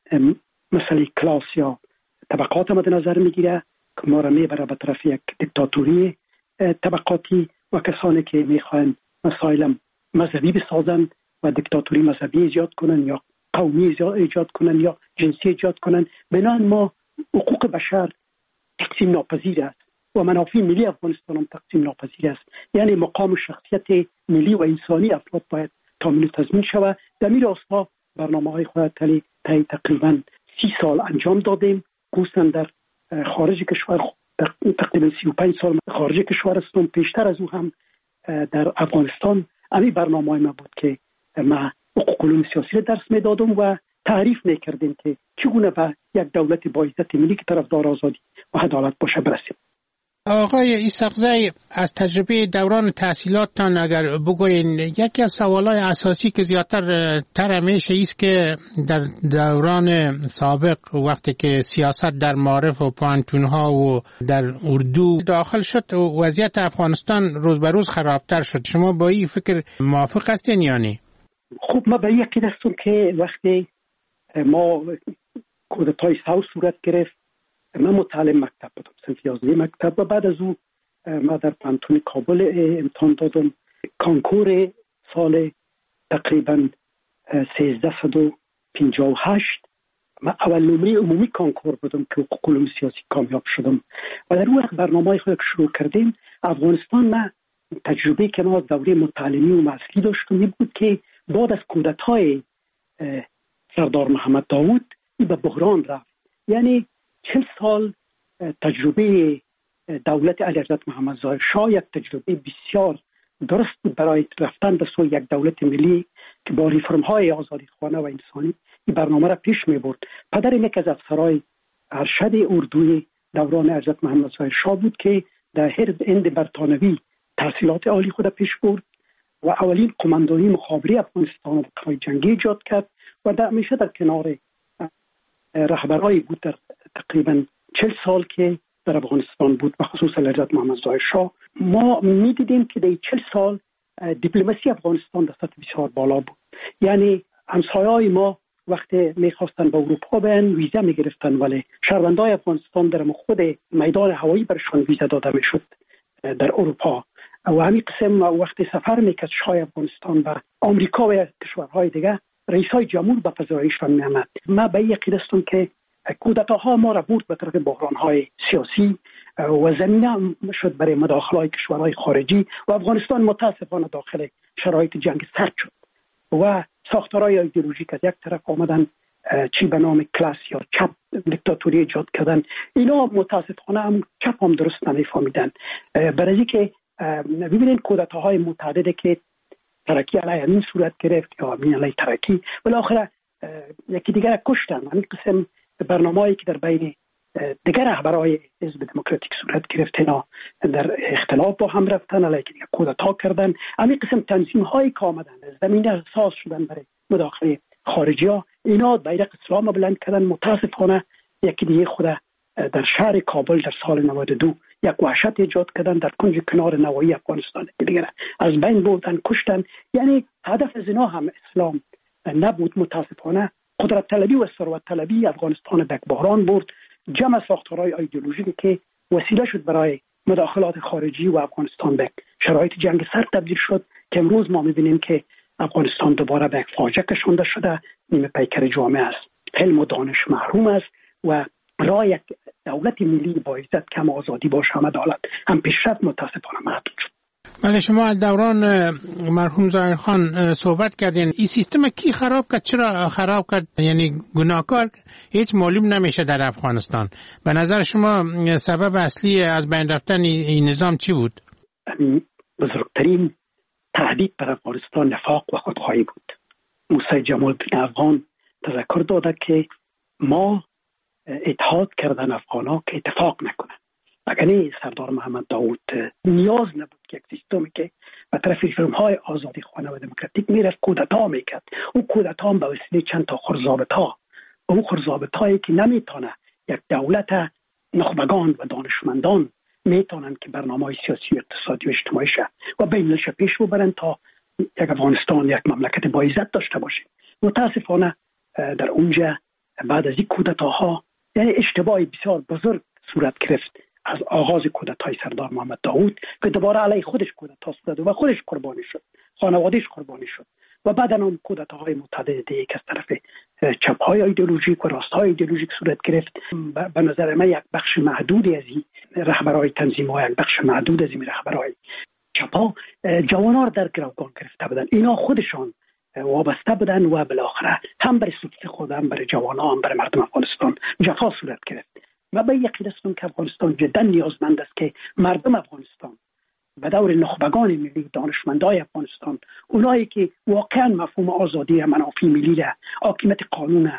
Speaker 12: مثلا کلاس یا طبقات مد نظر میگیره که ما را میبره به طرف یک دیکتاتوری طبقاتی و کسانی که میخواین مسائل مذهبی بسازن و دیکتاتوری مذهبی ایجاد کنن یا قومی ایجاد کنن یا جنسی ایجاد کنن. بنابراین ما حقوق بشر تقسیم ناپذیر است و منافع ملی افغانستان هم تقسیم ناپذیر است. یعنی مقام و شخصیت ملی و انسانی افراد باید تامین و تضمین شود. در این راستا برنامه‌های خود تلی تقریبا سی سال انجام دادیم. خصوصا در خارج کشور تقریبا سی و پنج سال خارج کشور هستم. پیشتر از او هم در افغانستان همین برنامه‌های ما بود که ما حقوق علوم سیاسی را درس میدادم و تعریف میکردیم که چگونه به یک دولت با عزت ملی که طرفدار آزادی و عدالت باشه برسیم.
Speaker 11: آقای ایساقزی، از تجربه دوران تحصیلاتتان اگر بگوین، یکی از سوالای اساسی که زیادتر تر همیشه ایست که در دوران سابق وقتی که سیاست در معارف و پانتونها و در اردو داخل شد وضعیت افغانستان روز به روز خرابتر شد. شما با این فکر موافق هستین یا نه؟
Speaker 12: خب ما به این عقیده هستم که وقتی ما کودتای ساو صورت گرفت، من متعلم مکتب بودم، صنف یازده مکتب، و بعد از او ما در پانتون کابل امتحان دادم. کانکور سال تقریبا سیزده صد و پنجاه و هشت من اول نمره عمومی کانکور بودم که حقوق علوم سیاسی کامیاب شدم و در اون وقت برنامه‌های خود که شروع کردیم افغانستان، من تجربه که ما از دوره متعلمی و معسلی داشتم این بود که بعد از کودتای سردار محمد داود این به بحران رفت. یعنی چل سال تجربه دولت علیحضرت محمد ظاهر شاه یک تجربه بسیار درست بود برای رفتن به سوی یک دولت ملی که با ریفرم های آزادی خواهانه و انسانی این برنامه را پیش می برد. پدر یک از افسرهای ارشد اردوی دوران حضرت محمد ظاهر شاه بود که در حزب هند برطانوی تحصیلات عالی خود پیش برد و اولین قماندانی مخابره افغانستان و قوای جنگی ایجاد کرد و در همیشه در کنار رهبرایی بود در تقریبا چل سال که در افغانستان بود و خصوصا حضرت محمد ظاهر شاه. ما می دیدیم که در چل سال دیپلماسی افغانستان در سطح بسیار بالا بود. یعنی همسایه‌های ما وقتی میخواستن به اروپا برن ویزا میگرفتن، ولی شهروندان افغانستان در خود میدان هوایی برشان ویزا داده میشد در اروپا. و همین قسم وقتی سفر میکرد شاه افغانستان به آمریکا و کشورهای دیگه رئیسای جمهور به پذیرایش می آمد. ما به یقین هستم که کودتاها ما را برد به طرف بحران‌های سیاسی و زمینه شد برای مداخله کشورهای خارجی و افغانستان متاسفانه داخل شرایط جنگ سرد شد و ساختارهای ایدئولوژیک از یک طرف آمدن، چی به نام کلاس یا چپ دیکتاتوری ایجاد کردن. اینا متاسفانه هم چپ هم درست نمیفهمیدن. برای اینکه ببینید کودتاهای متعددی که ترکی علیه این صورت گرفت یا امین علیه ترکی بالاخره یکی دیگر کشتن. همین قسم برنامه‌ای که در بین دیگر رهبرای حزب دموکراتیک صورت گرفت، اینا در اختلاف با هم رفتن، علیه دیگر کودتا کردن. همین قسم تنظیم‌هایی که آمدن زمینه ساز شدن برای مداخله خارجی‌ها، اینا بیرق اسلام بلند کردن. متاسفانه یکی دیگه خود در شهر کابل در سال نود و دو یک وحشت ایجاد کردن، در کنج کنار نوایی افغانستان دیگر از بین بردن، کشتن. یعنی هدف از اینا هم اسلام نبود. متاسفانه قدرت طلبی و ثروت طلبی افغانستان به بحران برد. جمع ساختارهای ایدئولوژیکی که وسیله شد برای مداخلات خارجی و افغانستان به شرایط جنگ سرد تبدیل شد که امروز ما می‌بینیم که افغانستان دوباره به یک فاجعه کشانده شده. نیمه پیکر جامعه است، علم و دانش محروم است و راه یک دولت ملی با عزت کم آزادی باشه هم عدالت هم پیشرفت متاسفانه محدود شد.
Speaker 11: بله، شما از دوران مرحوم ظاهرخان صحبت کردین. این سیستم کی خراب کرد؟ چرا خراب کرد؟ یعنی گناهکار هیچ معلوم نمیشه در افغانستان. به نظر شما سبب اصلی از بین رفتن این نظام چی بود؟
Speaker 12: بزرگترین تهدید بر افغانستان نفاق و خودخواهی بود. موسی جمال الدین افغان تذکر داده که ما اتحاد کردن افغانا که اتفاق نکنن. اگر سردار محمد داود نیاز نبود که یک سیستمی که به طرف فرم‌های آزادی خانه و دموکراتیک میرفت کودتا میکرد. اون کودتا هم به وسیله چند تا خرزابط‌ها، اون خرزابط‌هایی که نمیتونه یک دولت نخبگان و دانشمندان میتونن که برنامه‌های سیاسی و اقتصادی و اجتماعی شه و بین‌المللش پیش ببرن تا یک افغانستان یک مملکت با عزت داشته باشه. متاسفانه در اونجا بعد از این کودتاها یعنی اشتباهی بسیار بزرگ صورت گرفت از آغاز کودتای سردار محمد داود که دوباره علیه خودش کودتا صورت و خودش قربانی شد، خانوادهش قربانی شد و بعد هم کودتاهای متعدد دیگه که از طرف چپ‌های ایدئولوژیک و راست‌های ایدئولوژیک صورت گرفت. به نظر من یک بخش محدودی از این رهبرای تنظیم‌ها، یک بخش محدود از این رهبرای چپ‌ها جوان‌ها در گروگان گرفته بودن. اینا خودشان وابسته بودن و بالاخره هم برای سوت خود، هم برای جوان‌ها، هم برای مردم افغانستان جفا صورت گرفت. و به یقین هستم که افغانستان جدا نیازمند است که مردم افغانستان به دور نخبگان ملی، دانشمندای افغانستان، اونایی که واقعا مفهوم آزادی، منافع ملی را، حاکمیت قانون،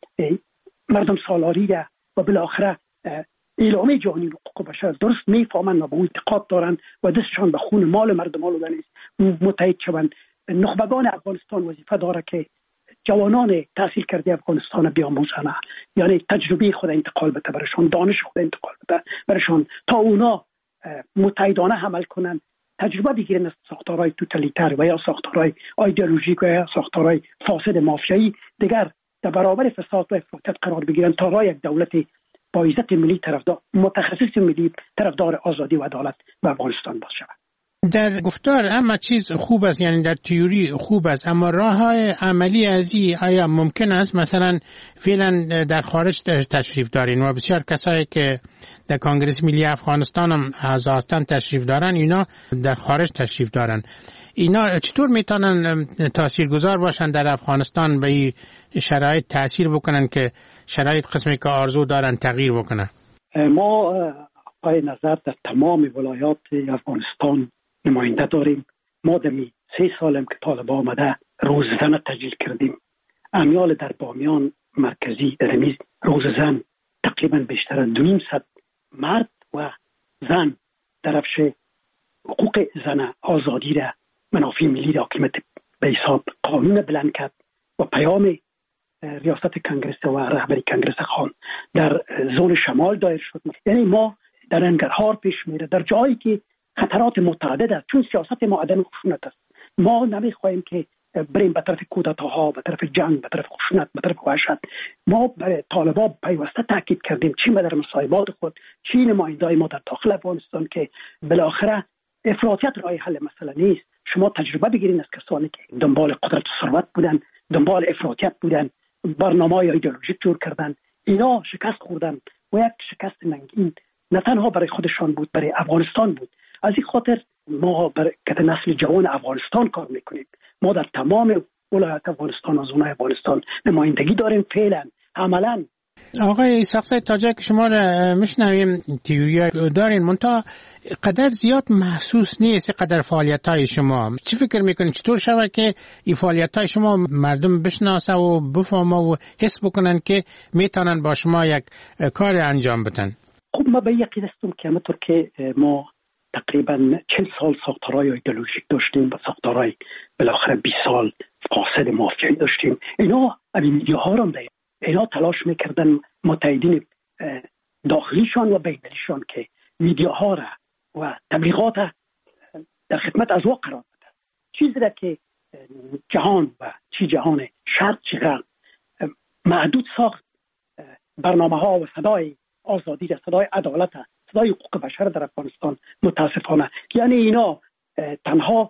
Speaker 12: مردم سالاری را و بالاخره اعلامیه جهانی حقوق بشر درست میفهمند و به اون اعتقاد دارند و دستشان به خون مال مردم آلوده نیست متحد شوند. نخبگان افغانستان وظیفه داره که جوانان تحصیل کرده افغانستان بیاموزند، یعنی تجربه خود انتقال بده برشان، دانش خود انتقال بده برشان تا اونا متحدانه عمل کنند، تجربه بگیرن از ساختارهای توتالیتر و یا ساختارهای ایدئولوژیک و یا ساختارهای فاسد مافیایی دیگر در برابر فساد و افراطیت قرار بگیرن تا راه یک دولت با عزت ملی طرفدار، متخصص ملی طرفدار آزادی و عدالت و افغانستان باشه.
Speaker 11: در گفتار اما چیز خوب است، یعنی در تئوری خوب است، اما راه های عملی از این آیا ممکن است؟ مثلا فعلا در خارج تشریف دارین و بسیار کسایی که در کنگره ملی افغانستان هم اعضا هستند تشریف دارن، اینا در خارج تشریف دارن. اینا چطور میتونن تاثیرگذار باشن در افغانستان، به این شرایط تاثیر بکنن که شرایط قسمی که آرزو دارن تغییر بکنن؟
Speaker 12: ما پای نظر در تمام ولایات افغانستان نماینده داریم. ما در سه سالم که طالبان آمده روززن تجلیل کردیم. امیال در بامیان مرکزی در میز روززن تقریبا بیشتر از دو نیم صد مرد و زن درفش حقوق زن، آزادی را، منافع ملی را، حاکمیت به حساب قانون بلند کرد و پیام ریاست کنگره و رهبری کنگره خان در زون شمال دایر شد. یعنی ما در انگرهار پیش میره، در جایی که خطرات متعدد است، چون سیاست ما عدم خشونت است. ما نمیخواهیم که بریم به طرف کودتاها، به طرف جنگ، به طرف خشونت، به طرف وحشت. ما برای طالبان پیوسته تاکید کردیم، چی در مصاحبات خود، چی نمایندای ما در داخل افغانستان، که بالاخره افراطیت راه حل مسئله نیست. شما تجربه بگیرید از کسانی که دنبال قدرت و ثروت بودن، دنبال افراطیت بودن، برنامه‌های ایدئولوژیک جور کردن، اینا شکست خوردن و یک شکست ننگین نه تنها برای خودشان بود، برای افغانستان بود. از این خاطر ما برای نسل جوان افغانستان کار میکنیم. ما در تمام ولایت افغانستان و زونای افغانستان نمایندگی داریم. فعلا عملا
Speaker 11: آقای اسحاق تاجک شما را میشنویم تیوی دارین منتها قدر زیاد محسوس نیست قدر فعالیت های شما. چی فکر میکنید چطور شود که این فعالیت های شما مردم بشناسه و بفهمه و حس بکنن که میتونن با شما یک کار انجام بدن؟
Speaker 12: خب ما به یقین هستم که همونطور که ما تقریبا چهل سال ساختارهای ایدئولوژیک داشتیم و ساختارهای بالاخره بیست سال فاسد مافیایی داشتیم، اینا همین میدیاها رو داریم. اینا تلاش میکردن متحدین داخلیشان و بین‌المللیشان که میدیاها را و تبلیغات در خدمت از واقع قرار بده. چیزی را که جهان و چی جهان شرق چی غرب محدود ساخت، برنامه ها و صدای آزادی را، صدای عدالت، صدای حقوق بشر در افغانستان متاسفانه یعنی اینا تنها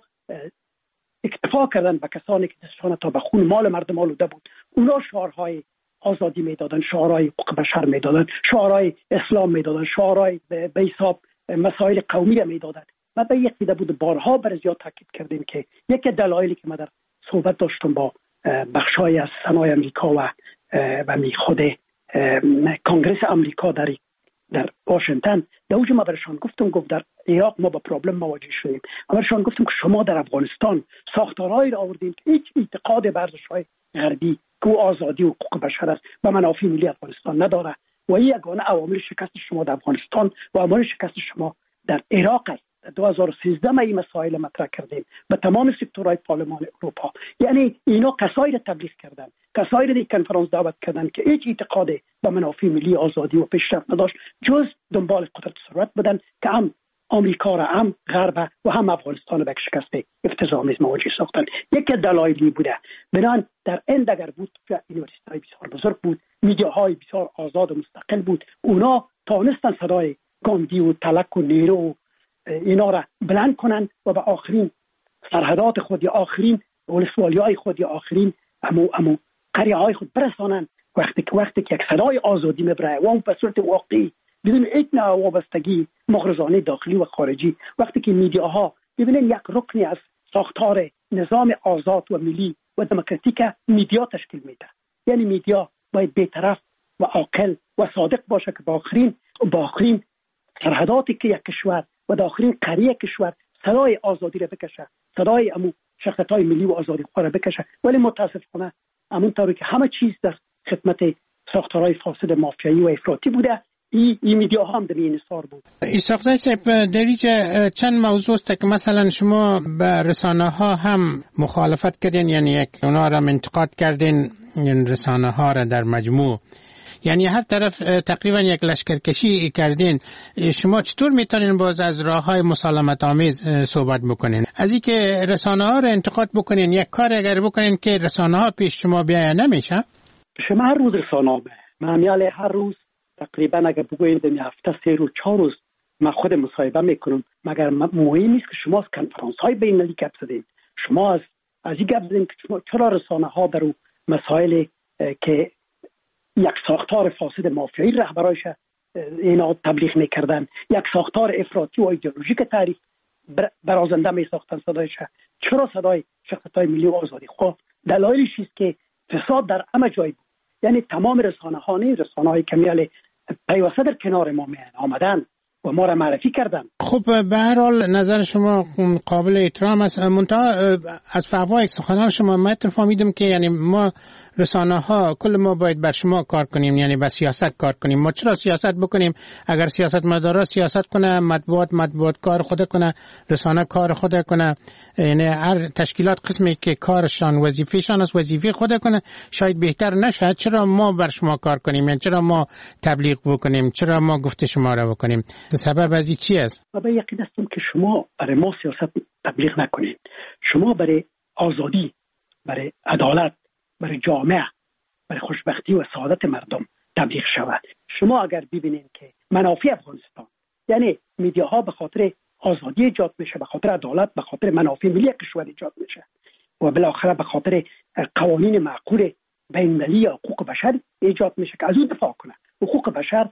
Speaker 12: اکتفا کردن به کسانی که دستشان تا به خون مال مردم آلوده بود. اونا شعارهای آزادی میدادن، شعارهای حقوق بشر میدادن، شعارهای اسلام میدادن، شعارهای به حساب مسائل قومی را میدادن. ما به یک دیده بود بارها بر زیاد تاکید کردیم که یکی دلایلی که ما در صحبت داشتم با بخشای از سنای امریکا و و می خود کنگرس امریکا در در واشنگتن در اوج ما برشان گفتم گفت در عراق ما با پرابلم مواجه شدیم. ما برشان گفتم که شما در افغانستان ساختارهایی را آوردین که هیچ اعتقاد به ارزش‌های غربی که آزادی و حقوق بشر است و منافع ملی افغانستان نداره و این یگانه عوامل شکست شما در افغانستان و عوامل شکست شما در عراق است. دو هزار و سیزده ما این مسائل مطرح کردیم به تمام سکتورهای پارلمان اروپا. یعنی اینا کسایی را تبلیغ کردن، کسایی را در کنفرانس دعوت کردن که هیچ اعتقاد به منافع ملی، آزادی و پیشرفت نداشت جز دنبال قدرت ثروت بودن که هم آمریکا را هم غرب و هم افغانستان به شکست افتضاح‌آمیز مواجه ساختن. یک دلایلی بوده. بنان در این اگر بود که یونیورسیتی‌های بسیار بزرگ بود، میدیاهای بسیار آزاد و مستقل بود، اونا تانستن صدای گاندی و تلک و نیرو اینا را بلند کنن و به آخرین سرحدات خود یا آخرین ولسوالی‌های خود یا آخرین امو امو قریه‌های خود برسانن. وقتی که وقتی که یک صدای آزادی میبره و اون به صورت واقعی بدون هیچ نوع وابستگی مغرضانه داخلی و خارجی، وقتی که میدیاها ببینن یک رکنی از ساختار نظام آزاد و ملی و دموکراتیک میدیا تشکیل میده، یعنی میدیا باید بی‌طرف و عاقل و صادق باشه که با آخرین با آخرین سرحداتی که یک کشور و داخلین قریه کشور صدای آزادی را بکشه، صدای امو شخصیت‌های ملی و آزادی خواه را بکشه. ولی متاسفانه همون طوری که همه چیز در خدمت ساختارهای فاسد مافیایی و افراطی بوده، این ای میدیا هم در این انحصار بود.
Speaker 11: اسحاق صاحب در اینجا چند موضوع است که مثلا شما به رسانه ها هم مخالفت کردین، یعنی یک اونا را انتقاد کردین، این رسانه ها را در مجموع، یعنی هر طرف تقریبا یک لشکرکشی کردین. شما چطور میتونین باز از راههای مسالمت آمیز صحبت بکنین؟ از این که رسانه ها رو انتقاد بکنین، یک کار اگر بکنین که رسانه ها پیش شما بیاین نمیشه؟
Speaker 12: شما هر روز رسانه ها من میاله هر روز تقریبا اگر بگویید در هفته سه روز چهار روز من خود مصاحبه میکنم، مگر مهم نیست که شما از کنفرانس های بین المللی گپ زدین، شما از از این گپ زدین که شما چرا رسانه ها در مسائل که یک ساختار فاسد مافیایی رهبرایش اینا تبلیغ میکردن، یک ساختار افراطی و ایدئولوژیک تعریف برازنده میساختن صدایش، چرا صدای شخصیت‌های ملی و آزادی خواه؟ دلایلش است که فساد در همه جای بود. یعنی تمام رسانه ها نه، رسانه های کمیال پیوسته در کنار ما می آمدن و ما را معرفی کردن.
Speaker 11: خب به هر حال نظر شما قابل احترام است. منتها از فوای سخنان شما من فهمیدم که یعنی ما رسانه ها کل ما باید بر شما کار کنیم، یعنی با سیاست کار کنیم. ما چرا سیاست بکنیم؟ اگر سیاست مدارا سیاست کنه، مطبوعات مطبوعات کار خود کنه، رسانه کار خود کنه، یعنی هر تشکیلات قسمی که کارشان وظیفه‌شان است وظیفه خود کنه، شاید بهتر نشه. چرا ما بر شما کار کنیم؟ یعنی چرا ما تبلیغ بکنیم؟ چرا ما گفته شما را بکنیم؟ سبب از این چی است؟
Speaker 12: من به یقین هستم که شما برای ما سیاست تبلیغ نکنید. شما برای آزادی، برای عدالت، برای جامعه، برای خوشبختی و سعادت مردم تبلیغ شود. شما اگر ببینید که منافع افغانستان، یعنی میدیاها به خاطر آزادی ایجاد میشه، به خاطر عدالت، به خاطر منافع ملی کشور ایجاد میشه و بالاخره به خاطر قوانین معقول بین‌المللی حقوق بشر ایجاد میشه که از اون دفاع کنه. حقوق بشر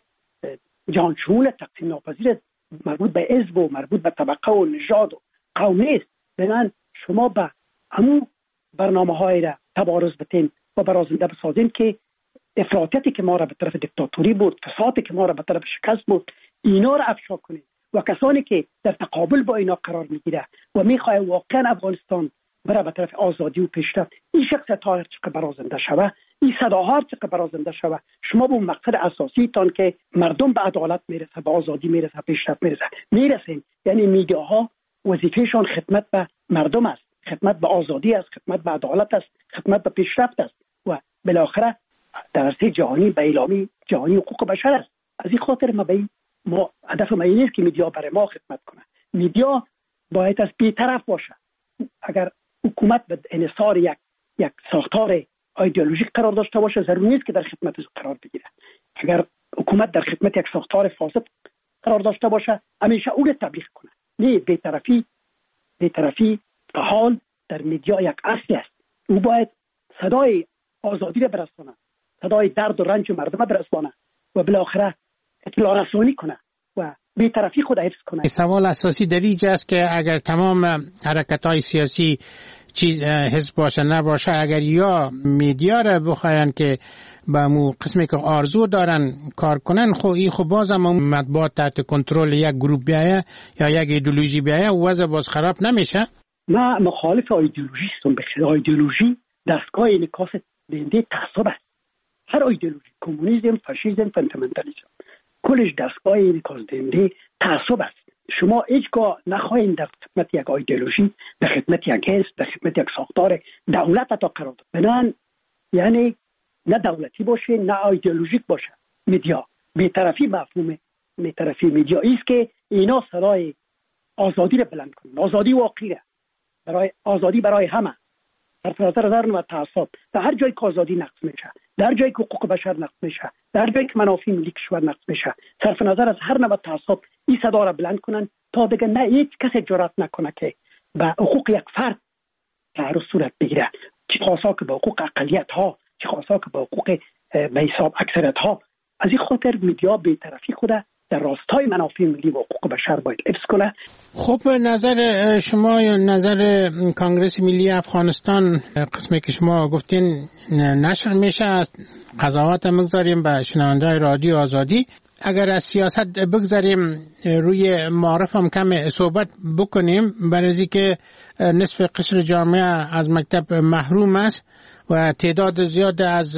Speaker 12: جهان شمول، تقسیم ناپذیر، مربوط به حزب و مربوط به طبقه و نژاد و قوم است. بنابراین شما به همون برنامه‌های را تبارز بتین و برازنده بسازین که افراطیتی که ما را به طرف دیکتاتوری بود، فسادی که ما را به طرف شکست بود، اینا را افشا کنید و کسانی که در تقابل با اینا قرار میگیره و میخواه واقعا افغانستان برای به طرف آزادی و پیشرفت، این شخصیت ها هر چقدر برازنده شوه، این صداها هر چقدر برازنده شوه، شما به مقصد اساسی تان که مردم به عدالت میرسه، به آزادی میرسه، پیشرفت میرسه میرسین. یعنی میدیاها وظیفهشان خدمت به مردم است، خدمت به آزادی است، خدمت به عدالت است، خدمت به پیشرفت است و بالاخره در عرصه جهانی به اعلامی جهانی حقوق بشر است. از این خاطر ما به ما هدف ما این است که میدیا برای ما خدمت کنه. میدیا باید از بی‌طرف باشه. اگر حکومت به انحصار یک یک ساختار ایدئولوژیک قرار داشته باشه، ضروری نیست که در خدمت از قرار بگیره. اگر حکومت در خدمت یک ساختار فاسد قرار داشته باشه، همیشه اون تبلیغ کنه. نه، بی‌طرفی بی‌طرفی به حال در میدیا یک اصل است. او باید صدای آزادی را برسانه، صدای درد و رنج مردم برسانه و بالاخره اطلاع رسانی کنه و بی‌طرفی خود حفظ کنه.
Speaker 11: سوال اساسی در اینجا است که اگر تمام حرکت‌های سیاسی چیز حزب باشه نباشه، اگر یا میدیا را بخواین که با مو قسمی که آرزو دارن کار کنن، خب این خب باز هم مطبوعات تحت کنترل یک گروه بیایه یا یک ایدئولوژی بیایه وضع باز خراب نمیشه.
Speaker 12: ما مخالف ایدئولوژیستم. بخیر ایدئولوژی دستگاه انعکاس دهنده تعصب است. هر ایدئولوژی، کمونیسم، فاشیسم، فاندامنتالیسم، کلش دستگاه انعکاس دهنده تعصب است. شما هیچگاه نخواهید در خدمت یک ایدئولوژی، در خدمت یک حزب، در خدمت یک ساختار دولت تا قرار داد. بنان یعنی نه دولتی باشه نه ایدئولوژیک باشه. میدیا بی‌طرفی مفهوم بی‌طرفی میدیا است که اینا صدای آزادی را بلند کنند. آزادی واقعی برای آزادی برای همه، صرف نظر از هر نوع تعصب. در هر جایی که آزادی نقض میشه، در جایی که حقوق بشر نقض میشه، در جایی که منافع ملی کشور نقض میشه، صرف نظر از هر نوع تعصب این صدا را بلند کنن تا دیگه نه هیچ کسی جرأت نکنه که به حقوق یک فرد تعرض صورت بگیره، چه خاصا که به حقوق اقلیت ها، چه خاصا که به حقوق به حساب اکثریت ها. از این خاطر میدیا بی‌طرفی خود در راستای منافع ملی و حقوق بشر باید حفظ کنه.
Speaker 11: خب نظر شما یا نظر کانگرس ملی افغانستان، قسمی که شما گفتین نشر میشه، از قضاوت هم بگذاریم به شنونده رادیو آزادی. اگر از سیاست بگذاریم روی معارف هم کم صحبت بکنیم، برای که نصف قشر جامعه از مکتب محروم است و تعداد زیاد از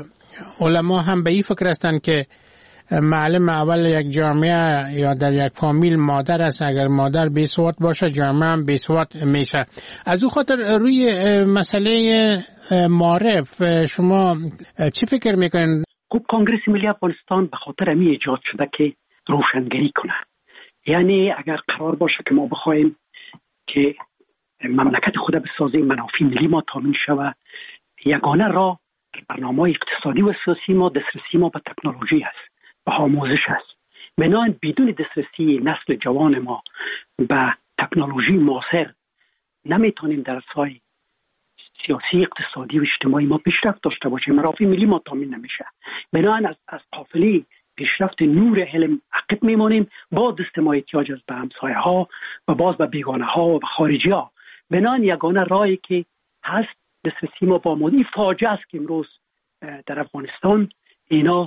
Speaker 11: علما هم به این فکر هستند که معلم اول یک جامعه یا در یک فامیل مادر است. اگر مادر بیسواد باشه جامعه هم بیسواد میشه. از او خاطر روی مسئله معارف شما چی فکر میکنین؟
Speaker 12: خب کانگرس ملی افغانستان به خاطر امی ایجاد شده که روشنگری کنه. یعنی اگر قرار باشه که ما بخوایم که مملکت خود بسازیم، منافع ملی ما تامین شود، یگانه راه برنامه اقتصادی و سیاسی ما دسترسی ما به تکنولوژی است، به آموزش است. بنابراین بدون دسترسی نسل جوان ما به تکنولوژی معاصر نمیتونیم در سای سیاسی، اقتصادی و اجتماعی ما پیشرفت داشته باشیم، منافع ملی ما تامین نمیشه. بنابراین از از قافله پیشرفت نور علم عقب میمانیم، با دست ما احتیاج است به همسایه ها و باز به بیگانه ها و به خارجی ها. بنابراین یگانه راهی که هست دسترسی ما با مادی. فاجعه است که امروز در افغانستان اینا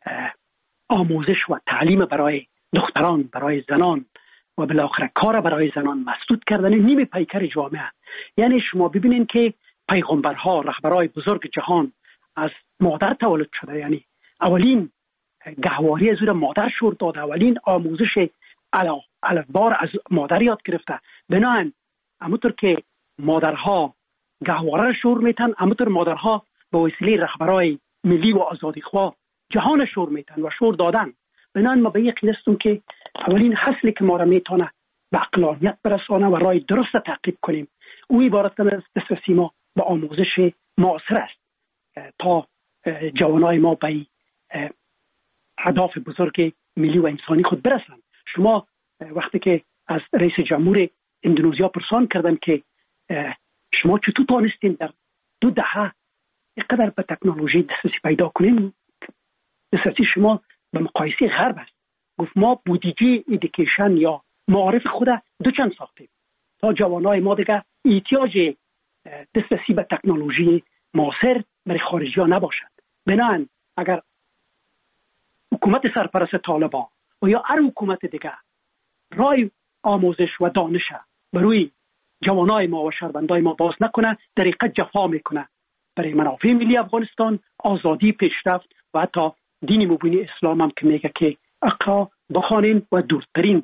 Speaker 12: آموزش و تعلیم برای دختران، برای زنان و بالاخره کار برای زنان مسدود کردن نیمه پیکر جامعه. یعنی شما ببینید که پیغمبرها، رهبرای بزرگ جهان از مادر تولد شده. یعنی اولین گهواری از او مادر شور داده، اولین آموزش الفبار از مادر یاد گرفته. بنابراین همونطور که مادرها گهواره را شور میتن، همونطور مادرها به وسیله رهبرای ملی و آزادیخواه جهان شور میتن و شور دادن. بنابراین ما به یقین هستیم که اولین حاصلی که ما را میتونه به عقلانیت برسانه و راه درست تعقیب کنیم، او عبارت از دسترسی ما به آموزش معاصر است تا جوانای ما به اهداف بزرگ ملی و انسانی خود برسند. شما وقتی که از رئیس جمهور اندونزیا پرسان کردن که شما چطور تانستین در دو دهه اینقدر به تکنولوژی دسترسی پیدا کنین؟ دسترسی شما به مقایسه غرب است. گفت ما بودجه ایدوکیشن یا معارف خود دو چند ساختیم تا جوانای ما دیگه احتیاج دسترسی به تکنولوژی معاصر برای خارجی ها نباشد. بنابراین اگر حکومت سرپرست طالبان و یا هر حکومت دیگه رای آموزش و دانش بروی جوانای ما و شهروندای ما باز نکنه، در حقیقت جفا میکنه برای منافع ملی افغانستان، آزادی، پیشرفت و حتی دین مبین اسلام هم که میگه که اقرا بخوانین و دورترین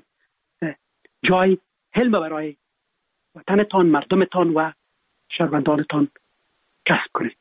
Speaker 12: جای حلم برای وطنتان، مردمتان و شهروندانتان کسب کنید.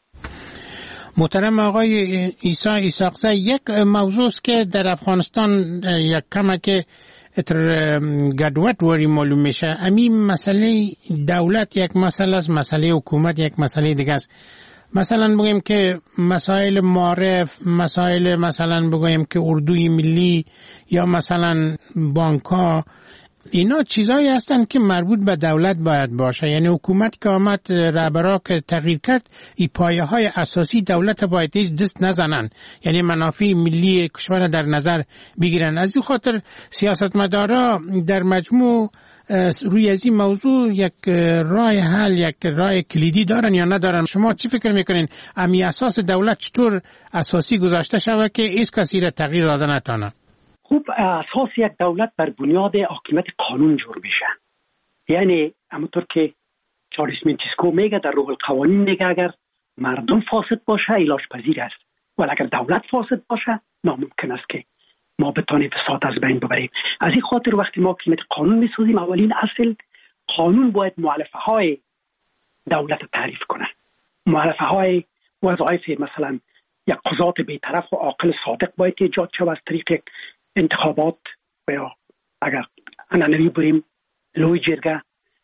Speaker 11: محترم آقای عیسی اسحاقزی، یک موضوع است که در افغانستان یک کمه که اتر گدوت وری معلوم میشه. همین مسئله دولت یک مسئله است، مسئله حکومت یک مسئله دیگه است. مثلا بگیم که مسائل معارف، مسائل مثلا بگیم که اردوی ملی یا مثلا بانک‌ها، اینا چیزایی هستن که مربوط به دولت باید باشه. یعنی حکومت که آمد رهبرا که تغییر کرد، این پایه های اساسی دولت باید دست نزنن، یعنی منافع ملی کشور در نظر بگیرن. از این خاطر سیاستمدارا در مجموع روی از این موضوع یک راه حل، یک راه کلیدی دارن یا ندارن؟ شما چی فکر میکنین؟ امی اساس دولت چطور اساسی گذاشته شود که هیچ کسی را تغییر داده نتونه؟
Speaker 12: خوب، اساس یک دولت بر بنیاد حاکمیت قانون جور میشه. یعنی همونطور که چارلز منتسکو میگه در روح القوانین، میگه اگر مردم فاسد باشه علاج پذیر است، ولی اگر دولت فاسد باشه ناممکن است که ما بتانیم فساد از بین ببریم. از این خاطر وقتی ما حاکمیت قانون میسازیم، اولین اصل قانون باید مؤلفه های دولت تعریف کنه. مؤلفه های وظایف، مثلا یک قضات بی‌طرف و عاقل صادق باید ایجاد شود از طریق انتخابات و یا اگر عنعنوی بریم لوی جرگه،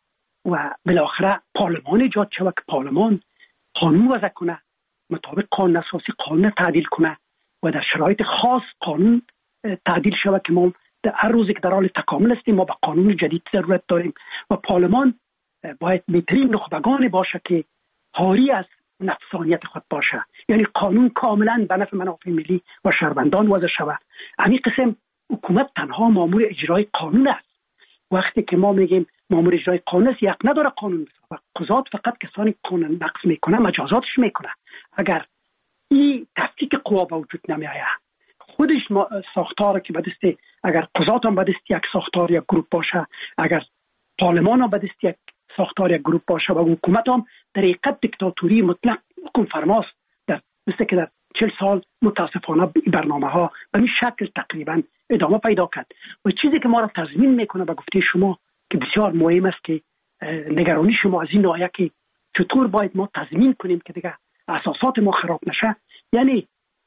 Speaker 12: و بالاخره پارلمان ایجاد شود که پارلمان قانون وضع کنه، مطابق قانون اساسی قانون تعدیل کنه و در شرایط خاص قانون تعدیل شود که ما در هر روزی که در حال تکامل هستیم ما به قانون جدید ضرورت داریم. و پارلمان باید بهترین نخبگان باشه که حاری از نفسانیت خود باشه، یعنی قانون کاملا به نفع منافع ملی و شهروندان وضع شود. همین قسم حکومت تنها مامور اجرای قانون است. وقتی که ما میگیم مامور اجرای قانون است، یک نداره قانون بسازه. قضات فقط کسانی قانون نقض میکنه مجازاتش میکنه. اگر این تفکیک قوا به وجود نمیآید، خودش ساختار که به دست، اگر قضات هم به دست یک ساختار یک گروه باشه، اگر پارلمان هم به دست یک ساختار یک گروه باشه و حکومت هم در حقیقت دیکتاتوری مطلق حکم فرماست، در مثل که در چهل سال متاسفانه برنامه ها به این شکل تقریبا ادامه پیدا کرد. و چیزی که ما را تضمین میکنه به گفته شما که بسیار مهم است که نگرانی شما از این ناحیه که چطور باید ما تضمین کنیم که دیگه اساسات ما خراب نشه، یعنی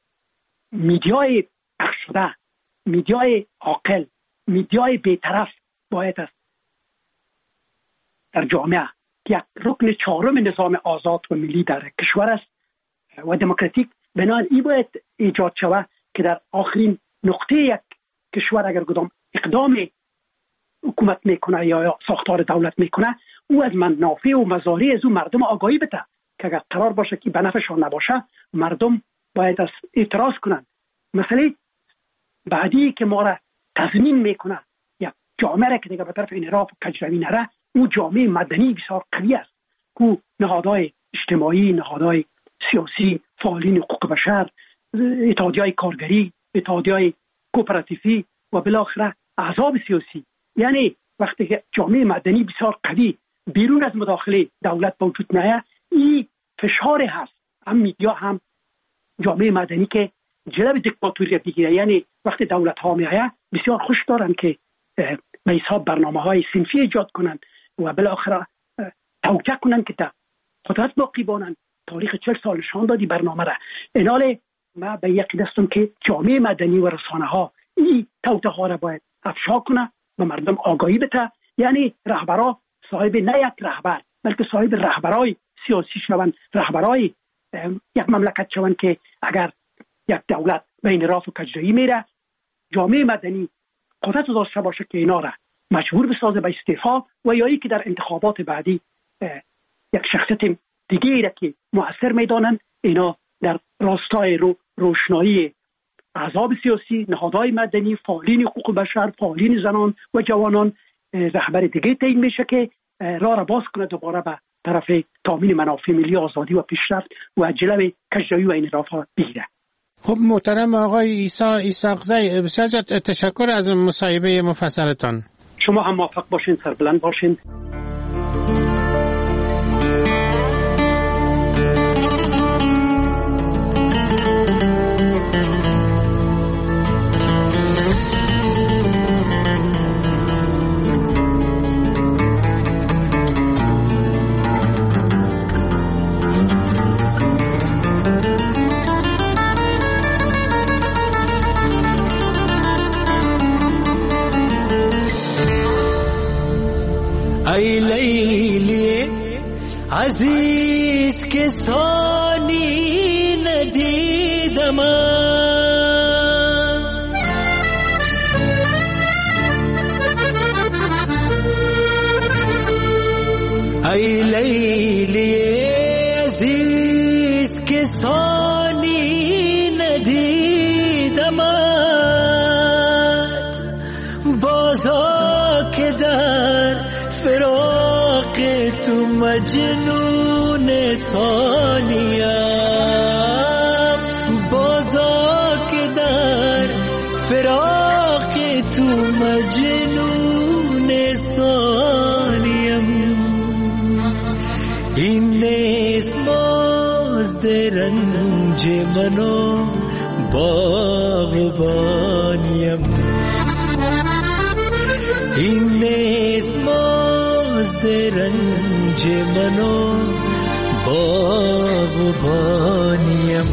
Speaker 12: میدیای پخش شده، میدیای عاقل، میدیای بی‌طرف باید است در جامعه که یک رکن چهارم نظام آزاد و ملی در کشور است و دموکراتیک، بنابراین این باید ایجاد شود که در آخرین نقطه یک کشور اگر کدام اقدام حکومت میکنه یا ساختار دولت میکنه، او از منافع و مضاری از اون مردم آگاهی بده که اگر قرار باشه که به نفعشان نباشه مردم باید از اعتراض کنن. مسئله بعدی که ما را تضمین میکنه یا جامعه را که دیگه به طرف انحراف و کجروی نره، او جامعه مدنی بسیار قوی است که نهادهای اجتماعی، نهادهای سیاسی، فعالین حقوق بشر، اتحادیه‌های کارگری، اتحادیه‌های کوپراتیفی و بالاخره احزاب سیاسی، یعنی وقتی که جامعه مدنی بسیار قوی بیرون از مداخله دولت به وجود میاد، این فشار هست هم میدیا هم جامعه مدنی که جلب دیکتاتوری بگیره. یعنی وقتی دولت ها میآید بسیار خوش دارن که به حساب برنامه های صنفی ایجاد کنن و بالاخره توجه کنن که در قدرت باقی بانن. تاریخ چهل سال نشان دادی برنامه را. ایناله ما به یقین هستم که جامعه مدنی و رسانه ها این توته ها را باید افشا کنه و مردم آگاهی بده. یعنی رهبرا صاحب نه یک رهبر بلکه صاحب رهبرای سیاسی شوند، رهبرای یک مملکت شوند که اگر یک دولت به انحراف و کجروی میره، جامعه مدنی قدرت داشته باشه که اینا را مجبور بسازه به استعفا و یا ای که در انتخابات بعدی یک شخصیت دیگه را که مؤثر میدانند اینا در راستای رو روشنایی احزاب سیاسی، نهادهای مدنی، فعالین حقوق بشر، فعالین زنان و جوانان رهبر دیگه تعیین میشه که راه را باز کنه دوباره به طرف تامین منافع ملی، آزادی و پیشرفت و جلوه کجروی و انحرافات بگیره.
Speaker 11: خب محترم آقای عیسی ایساقزی، بسیار تشکر از مصاحبه مفصلتان.
Speaker 12: شما هم موفق باشین، سربلند باشین.
Speaker 13: ای لیلی عزیز که ثانی ندیدم، ای لیلی عزیز که ثانی ندیدم، بازا که در فراق تو مجنون ثانیم، بازا که در فراق تو مجنون ثانیم، این نیست مازد رنج منو باغبانیم، این نیست مازد رنج منو باغبانیم.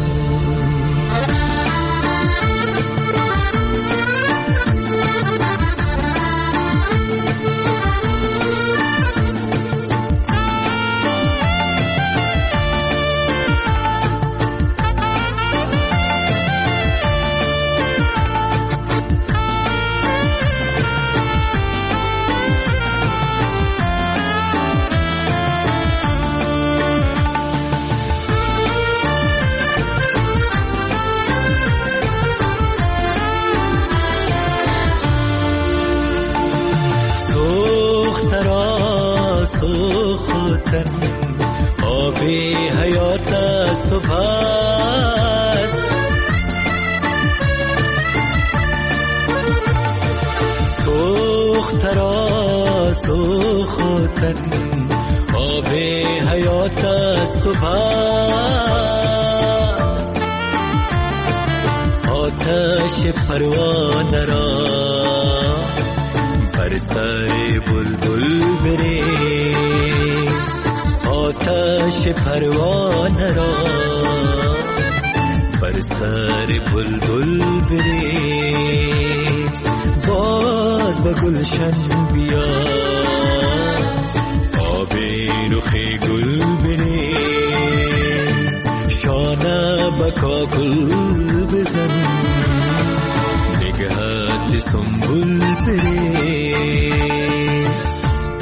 Speaker 13: آب حیات است و پس سوخترا سوختن، آب حیات است و پس آتش پروانه را بر سر بلبل بریز، آتش پروانه را بر سر بلبل بریز، باز به گلشن بیا آب رخ گل بریز، شانه به کاکل بزن نگهت سنبل بریز.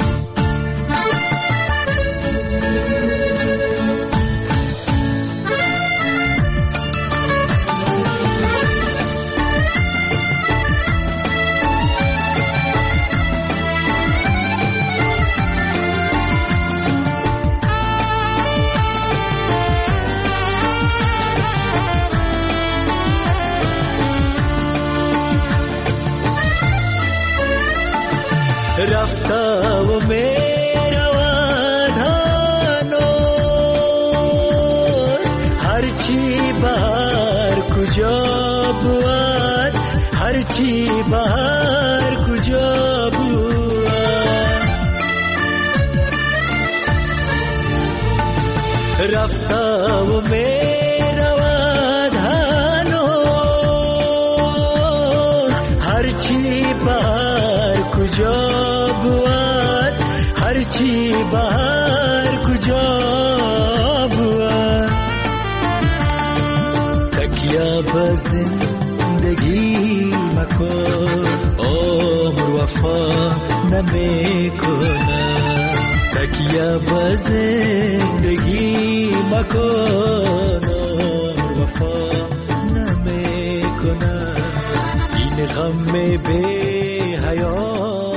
Speaker 13: رفته و میرود هنوز، هرچی بهر کجا بود، هرچی بهر کجا بود، رفته و میرود هنوز، هرچی بهر کجا بود، هرچی بهر کجا بود، تکیه به زندگی مکن، عمر و وفا نمی کنم، تکیه به زندگی مکن وفا نمی کنم، این غم بی حیات